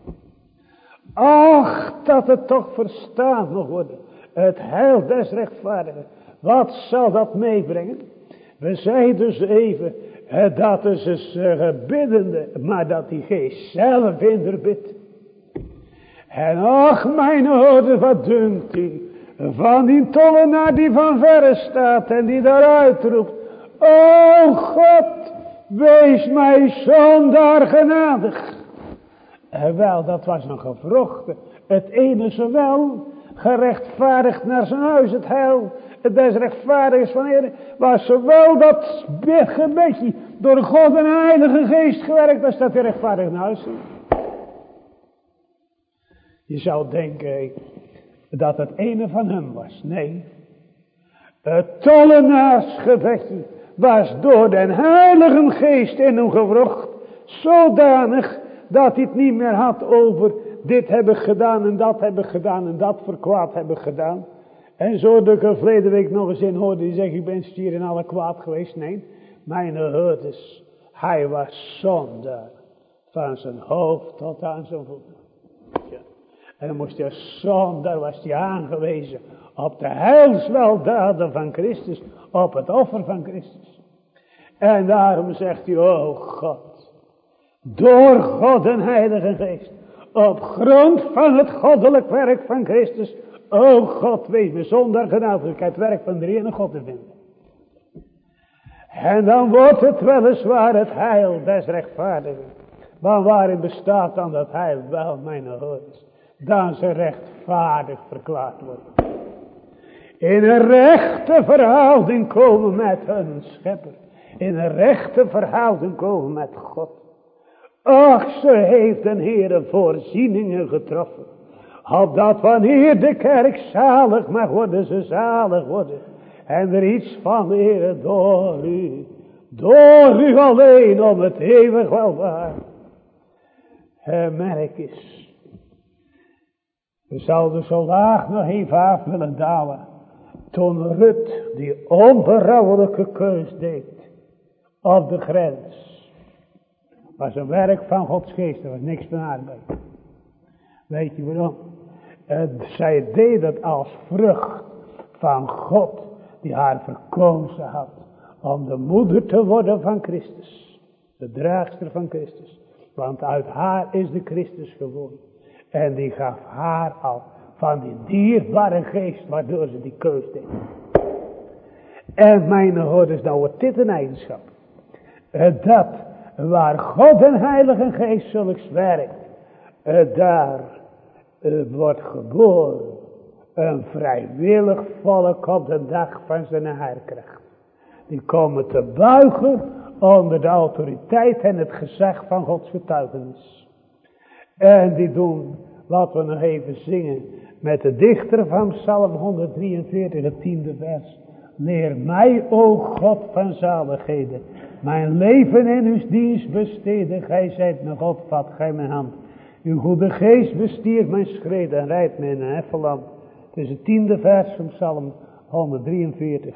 Ach, dat het toch verstaan mag worden. Het heil des rechtvaardigen. Wat zal dat meebrengen? We zeiden dus even dat is een biddende, maar dat die geest zelf in der bidt. En ach, mijn hoorde, wat dunkt u van die tollenaar die van verre staat en die daaruit roept. O God, wees mij zondaar genadig. En wel, dat was een gewrochte. Het ene zowel gerechtvaardigd naar zijn huis, het heil. Het des rechtvaardigers van Heer was zowel dat gebedje door God en Heilige Geest gewerkt als dat hij rechtvaardig naar huis ging. Je zou denken dat het ene van hem was. Nee. Het tollenaarsgebedje was door den Heilige Geest in hem gewrocht. Zodanig dat hij het niet meer had over dit heb ik gedaan en dat heb ik gedaan en dat voor kwaad heb ik gedaan. En zo dat ik verleden week nog eens in hoorde die zegt ik ben stier in alle kwaad geweest. Nee, mijn hoorders, hij was zondaar van zijn hoofd tot aan zijn voeten. Ja. En dan moest hij zondaar, was hij aangewezen op de heilsweldaden van Christus, op het offer van Christus. En daarom zegt hij, oh God, door God en Heilige Geest, op grond van het goddelijk werk van Christus, o God, wees me zondaar genadig, ik het werk van de ene God te vinden. En dan wordt het weliswaar het heil des rechtvaardigen. Maar waarin bestaat dan dat heil? Wel, mijn hoorders, dan ze rechtvaardig verklaard worden. In een rechte verhouding komen met hun schepper. In een rechte verhouding komen met God. Ach, ze heeft een Heere voorzieningen getroffen. Opdat wanneer de kerk zalig mag worden, ze zalig worden. En er iets van de Heere door u alleen om het eeuwig welvaart. Merk eens. We zouden zo laag nog even af willen dalen. Toen Rut die onberouwelijke keus deed op de grens. Was een werk van Gods geest, er was niks van haar bij. Weet je waarom? Zij deed het als vrucht van God die haar verkozen had om de moeder te worden van Christus. De draagster van Christus. Want uit haar is de Christus geboren. En die gaf haar al van die dierbare geest waardoor ze die keus deed. En mijn hoorders, nou wordt dit een eigenschap. Dat waar God en Heilige Geest zulks werkt, daar wordt geboren een vrijwillig volk op de dag van zijn heerkracht. Die komen te buigen onder de autoriteit en het gezag van Gods getuigenis. En die doen, laten we nog even zingen met de dichter van Psalm 143, het 10e vers. Leer mij, o God van zaligheden, mijn leven in uw dienst besteden. Gij zijt mijn God, vat gij mijn hand. Uw goede geest bestiert mijn schreden en rijdt mij in een heffenland. Het is het 10e vers van Psalm 143.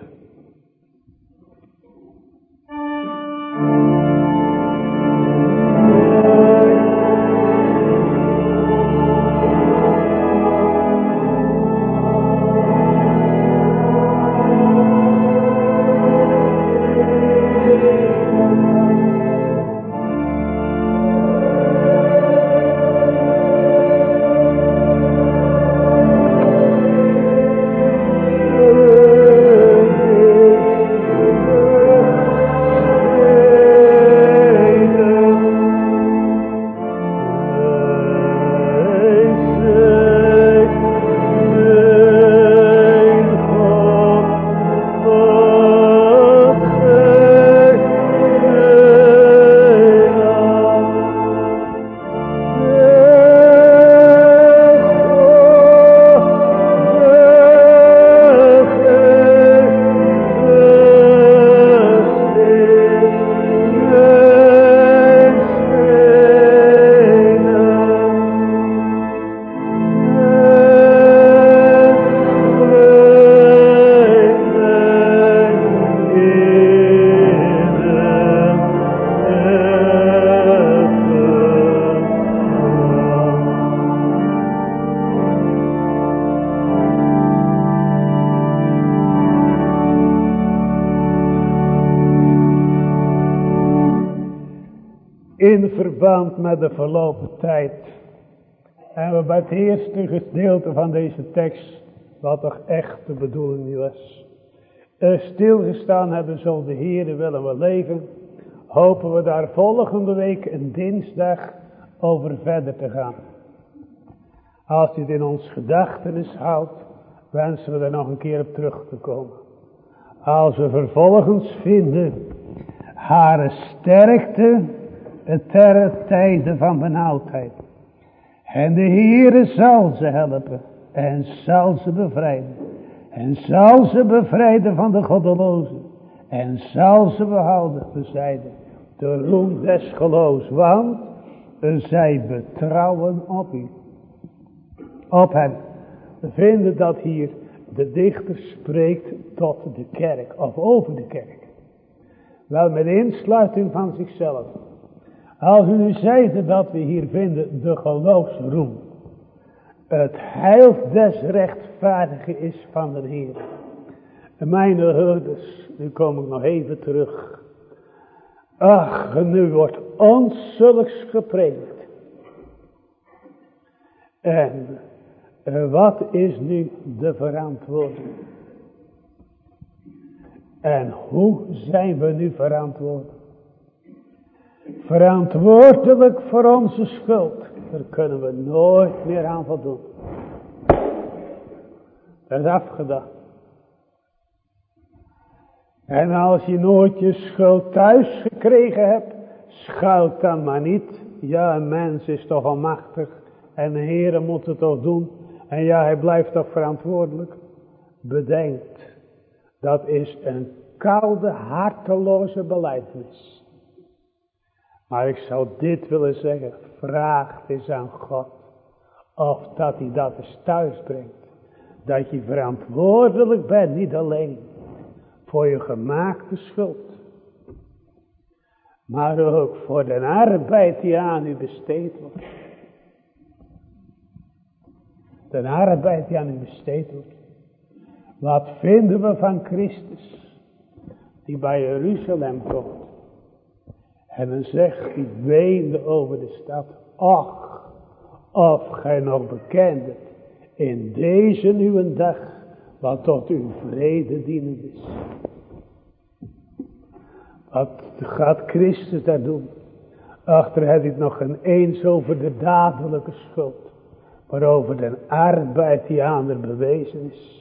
In verband met de verlopen tijd hebben we bij het eerste gedeelte van deze tekst, wat toch echt de bedoeling was, stilgestaan hebben, zo de Heere willen we leven, hopen we daar volgende week een dinsdag over verder te gaan. Als u het in ons gedachtenis houdt, wensen we er nog een keer op terug te komen. Als we vervolgens vinden haar sterkte ter tijden van benauwdheid. En de Heere zal ze helpen en zal ze bevrijden. En zal ze bevrijden van de goddelozen. En zal ze behouden, bezijden, de roem des geloofs. Want zij betrouwen op u. Op hem. We vinden dat hier de dichter spreekt tot de kerk. Of over de kerk. Wel met insluiting van zichzelf. Als u nu zeide dat we hier vinden de geloofsroem. Het heil des rechtvaardigen is van de Heer. En mijn herders, nu kom ik nog even terug. Ach, nu wordt ons zulks gepredikt. En wat is nu de verantwoording? En hoe zijn we nu verantwoordelijk? Verantwoordelijk voor onze schuld. Daar kunnen we nooit meer aan voldoen. Dat is afgedaan. En als je nooit je schuld thuis gekregen hebt, schuilt dan maar niet. Ja, een mens is toch almachtig en de Heere moet het toch doen. En ja, hij blijft toch verantwoordelijk. Bedenkt, dat is een koude, harteloze belijdenis. Maar ik zou dit willen zeggen, vraag eens aan God of dat hij dat eens thuis brengt. Dat je verantwoordelijk bent, niet alleen voor je gemaakte schuld. Maar ook voor de arbeid die aan u besteed wordt. De arbeid die aan u besteed wordt. Wat vinden we van Christus die bij Jeruzalem komt? En dan zegt hij, weende over de stad. Och, of gij nog bekendet in deze nieuwe dag, wat tot uw vrede dienend is. Wat gaat Christus daar doen? Achter had hij het nog eens over de dadelijke schuld. Maar over de arbeid die aan er bewezen is.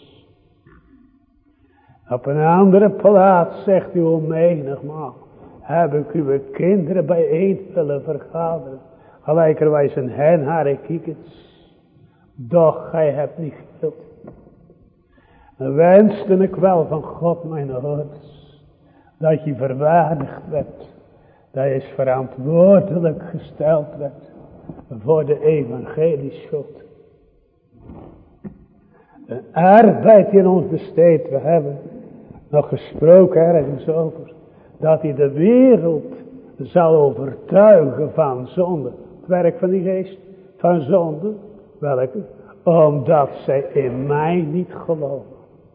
Op een andere plaats zegt u onmenigmaal. Heb ik uw kinderen bijeen willen vergaderen. Gelijkerwijs een henhare kiekens. Doch gij hebt niet gewild. Dan wenste ik wel van God mijn hoorders. Dat je verwaardigd werd. Dat je verantwoordelijk gesteld werd. Voor de evangelieschuld. De arbeid die in ons besteed. We hebben nog gesproken ergens over. Dat hij de wereld zal overtuigen van zonde. Het werk van die geest. Van zonde. Welke? Omdat zij in mij niet geloven.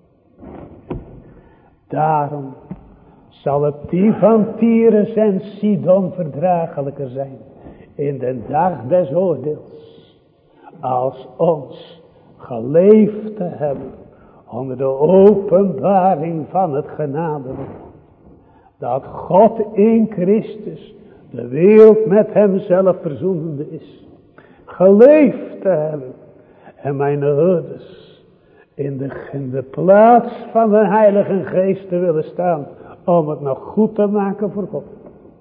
Daarom zal het die van Tyrus en Sidon verdraaglijker zijn. In de dag des oordeels. Als ons geleefd te hebben. Onder de openbaring van het genadelijk. Dat God in Christus de wereld met hemzelf verzoenende is. Geleefd te hebben. En mijn hoorders in de plaats van de Heilige Geest te willen staan. Om het nog goed te maken voor God.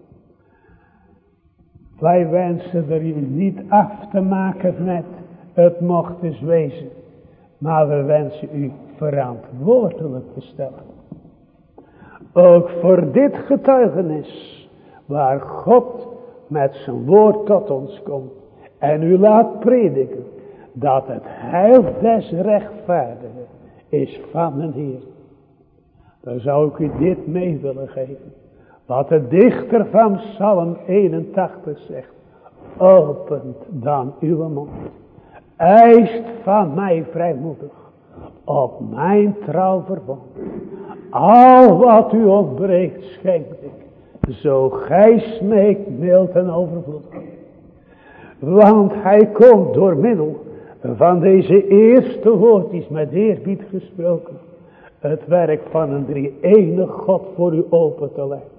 Wij wensen er u niet af te maken met het mocht eens wezen. Maar we wensen u verantwoordelijk te stellen. Ook voor dit getuigenis. Waar God met zijn woord tot ons komt. En u laat prediken. Dat het heil des rechtvaardigen is van de Heer. Dan zou ik u dit mee willen geven. Wat de dichter van Psalm 81 zegt. Opent dan uw mond. Eist van mij vrijmoedig. Op mijn trouw verbond. Al wat u ontbreekt schenkt ik. Zo gij smeekt mild en overvloed. Want hij komt door middel van deze eerste woordjes met eerbied gesproken. Het werk van een drie-enig God voor u open te leggen.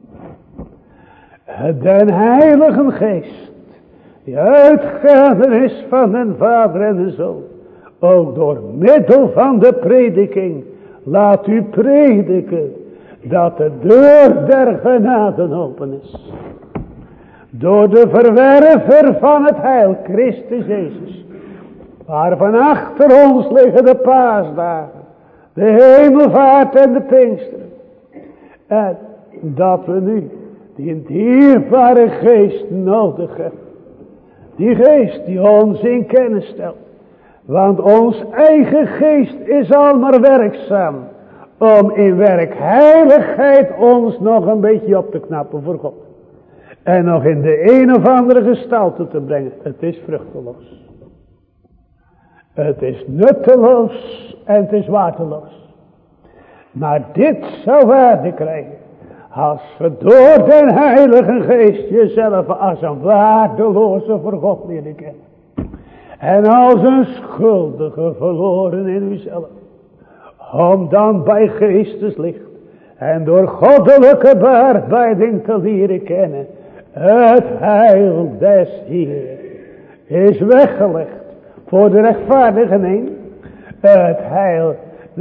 Den Heilige Geest. Die uitgaande is van den Vader en de Zoon. Ook door middel van de prediking. Laat u prediken. Dat de deur der genade open is. Door de verwerver van het heil. Christus Jezus. Waarvan achter ons liggen de paasdagen. De hemelvaart en de Pinksteren. En dat we nu die dierbare geest nodig hebben. Die geest die ons in kennis stelt. Want ons eigen geest is al maar werkzaam. Om in werkheiligheid ons nog een beetje op te knappen voor God. En nog in de een of andere gestalte te brengen. Het is vruchteloos. Het is nutteloos en het is waardeloos. Maar dit zou waarde krijgen. Als we door den Heilige Geest jezelf als een waardeloze voor God leren kennen. En als een schuldige verloren in uzelf. Om dan bij geesteslicht en door goddelijke bearbeiding te leren kennen. Het heil des Heeren is weggelegd voor de rechtvaardigen heen. Het heil,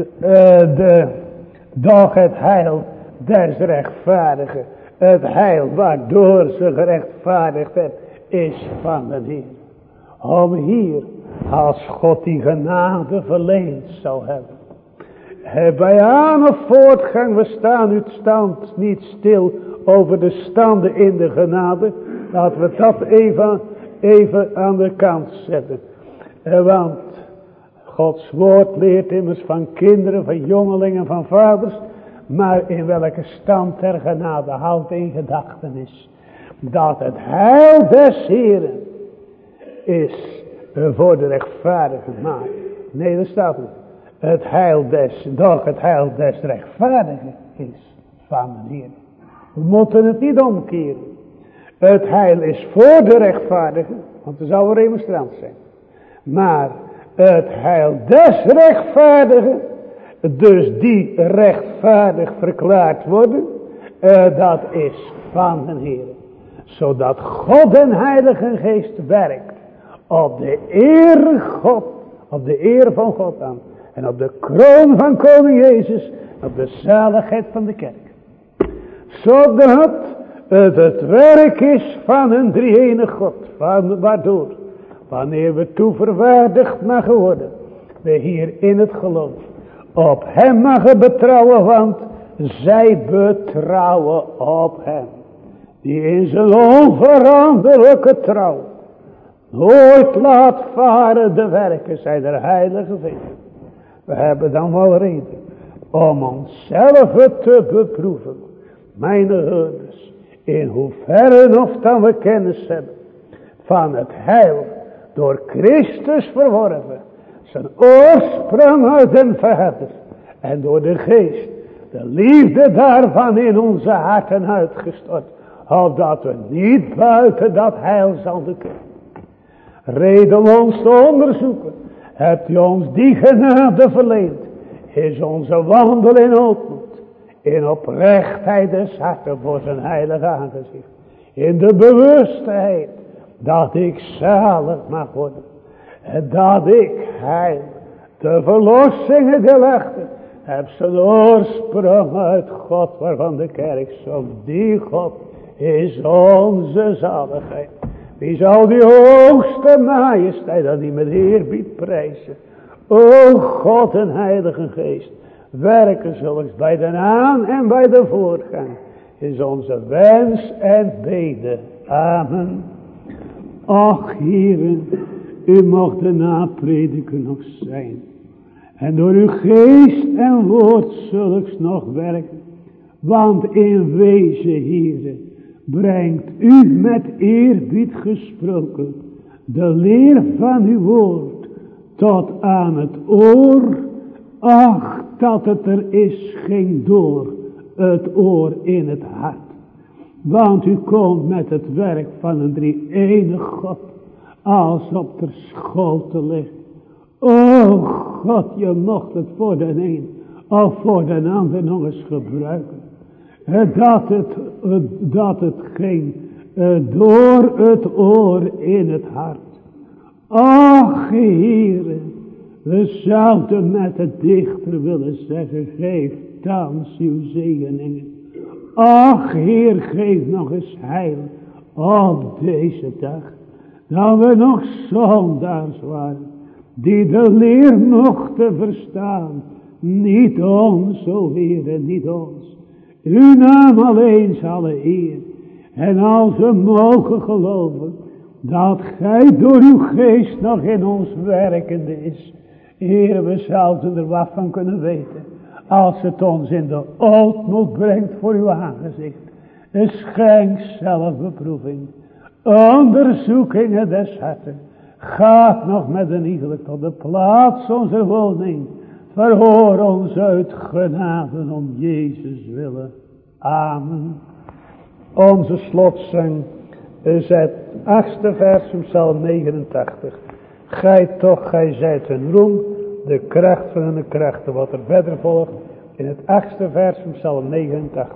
doch het heil des rechtvaardigen. Het heil waardoor ze gerechtvaardigd hebben is van de Heer. Om hier, als God die genade verleend zou hebben. Bij aan of voortgang, we staan uit stand niet stil over de standen in de genade. Laten we dat even aan de kant zetten. Want Gods woord leert immers van kinderen, van jongelingen, van vaders. Maar in welke stand ter genade houdt in gedachtenis. Dat het heil des Heeren is voor de rechtvaardigen. Maar, nee dat staat niet. Het heil des rechtvaardigen is van de Heer. We moeten het niet omkeren. Het heil is voor de rechtvaardigen, want er zou een remonstrant zijn. Maar het heil des rechtvaardigen, dus die rechtvaardig verklaard worden, dat is van de Heer. Zodat God den Heilige Geest werkt op de eer God, op de eer van God aan. En op de kroon van koning Jezus, op de zaligheid van de kerk. Zodat het werk is van een drie-enige God. Waardoor, wanneer we toeverwaardigd mogen worden, we hier in het geloof op hem mogen betrouwen, want zij betrouwen op hem. Die in zijn onveranderlijke trouw nooit laat varen de werken zijn der heilige vinger. We hebben dan wel reden om onszelf te beproeven, mijn hoorders, in hoeverre of dan we kennis hebben van het heil door Christus verworven, zijn oorsprong uit den Vader en door de Geest de liefde daarvan in onze harten uitgestort, opdat we niet buiten dat heil zouden kunnen. Reden om ons te onderzoeken, hebt u ons die genade verleend, is onze wandel in ootmoed, in oprechtheid des harten voor zijn heilige aangezicht, in de bewustheid dat ik zalig mag worden, en dat ik heil, de verlossingen gelegde, heb zijn oorsprong uit God, waarvan de kerk zo die God is onze zaligheid. Wie zal die hoogste majesteit dat die met eerbied prijzen? O God en Heilige Geest, werken zulks bij de aan en bij de voorgang, is onze wens en bede. Amen. Ach, Heeren, u mocht de naprediker nog zijn. En door uw geest en woord zulks nog werken. Want in wezen, Heeren, brengt u met eerbied gesproken de leer van uw woord tot aan het oor. Ach, dat het er is, ging door het oor in het hart. Want u komt met het werk van een drie-enig God als op de scholte ligt. O God, je mocht het voor de een of voor de ander nog eens gebruiken. Dat het ging door het oor in het hart. Ach, Heere, we zouden met de dichter willen zeggen, geef thans uw zegeningen. Ach, Heer, geef nog eens heil op deze dag, dat we nog zondaars waren, die de leer mochten verstaan. Niet ons, o Heere, niet ons. Uw naam alleen zal de eer. En als we mogen geloven dat gij door uw geest nog in ons werkende is, Heer, we zouden er wat van kunnen weten, als het ons in de ootmoed brengt voor uw aangezicht. Schenk zelfbeproeving, onderzoekingen des harten. Gaat nog met een iegelijk tot de plaats onze woning. Verhoor ons uit genade om Jezus willen. Amen. Onze slotzang is het 8e vers van Psalm 89. Gij toch, gij zijt een roem, de kracht van de krachten. Wat er verder volgt in het 8e vers van Psalm 89.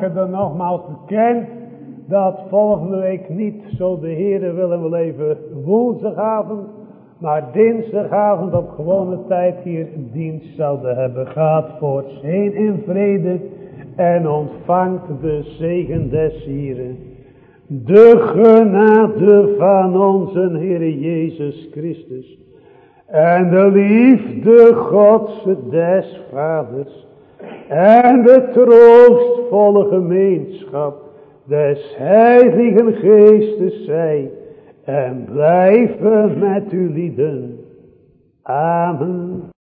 maken er nogmaals bekend dat volgende week niet, zo de Heere willen we even woensdagavond, maar dinsdagavond op gewone tijd hier dienst zouden hebben. Gaat voorts heen in vrede en ontvangt de zegen des Hieren. De genade van onze Heere Jezus Christus en de liefde Gods des Vaders en de troostvolle gemeenschap des Heiligen Geestes zij en blijven met u lieden. Amen.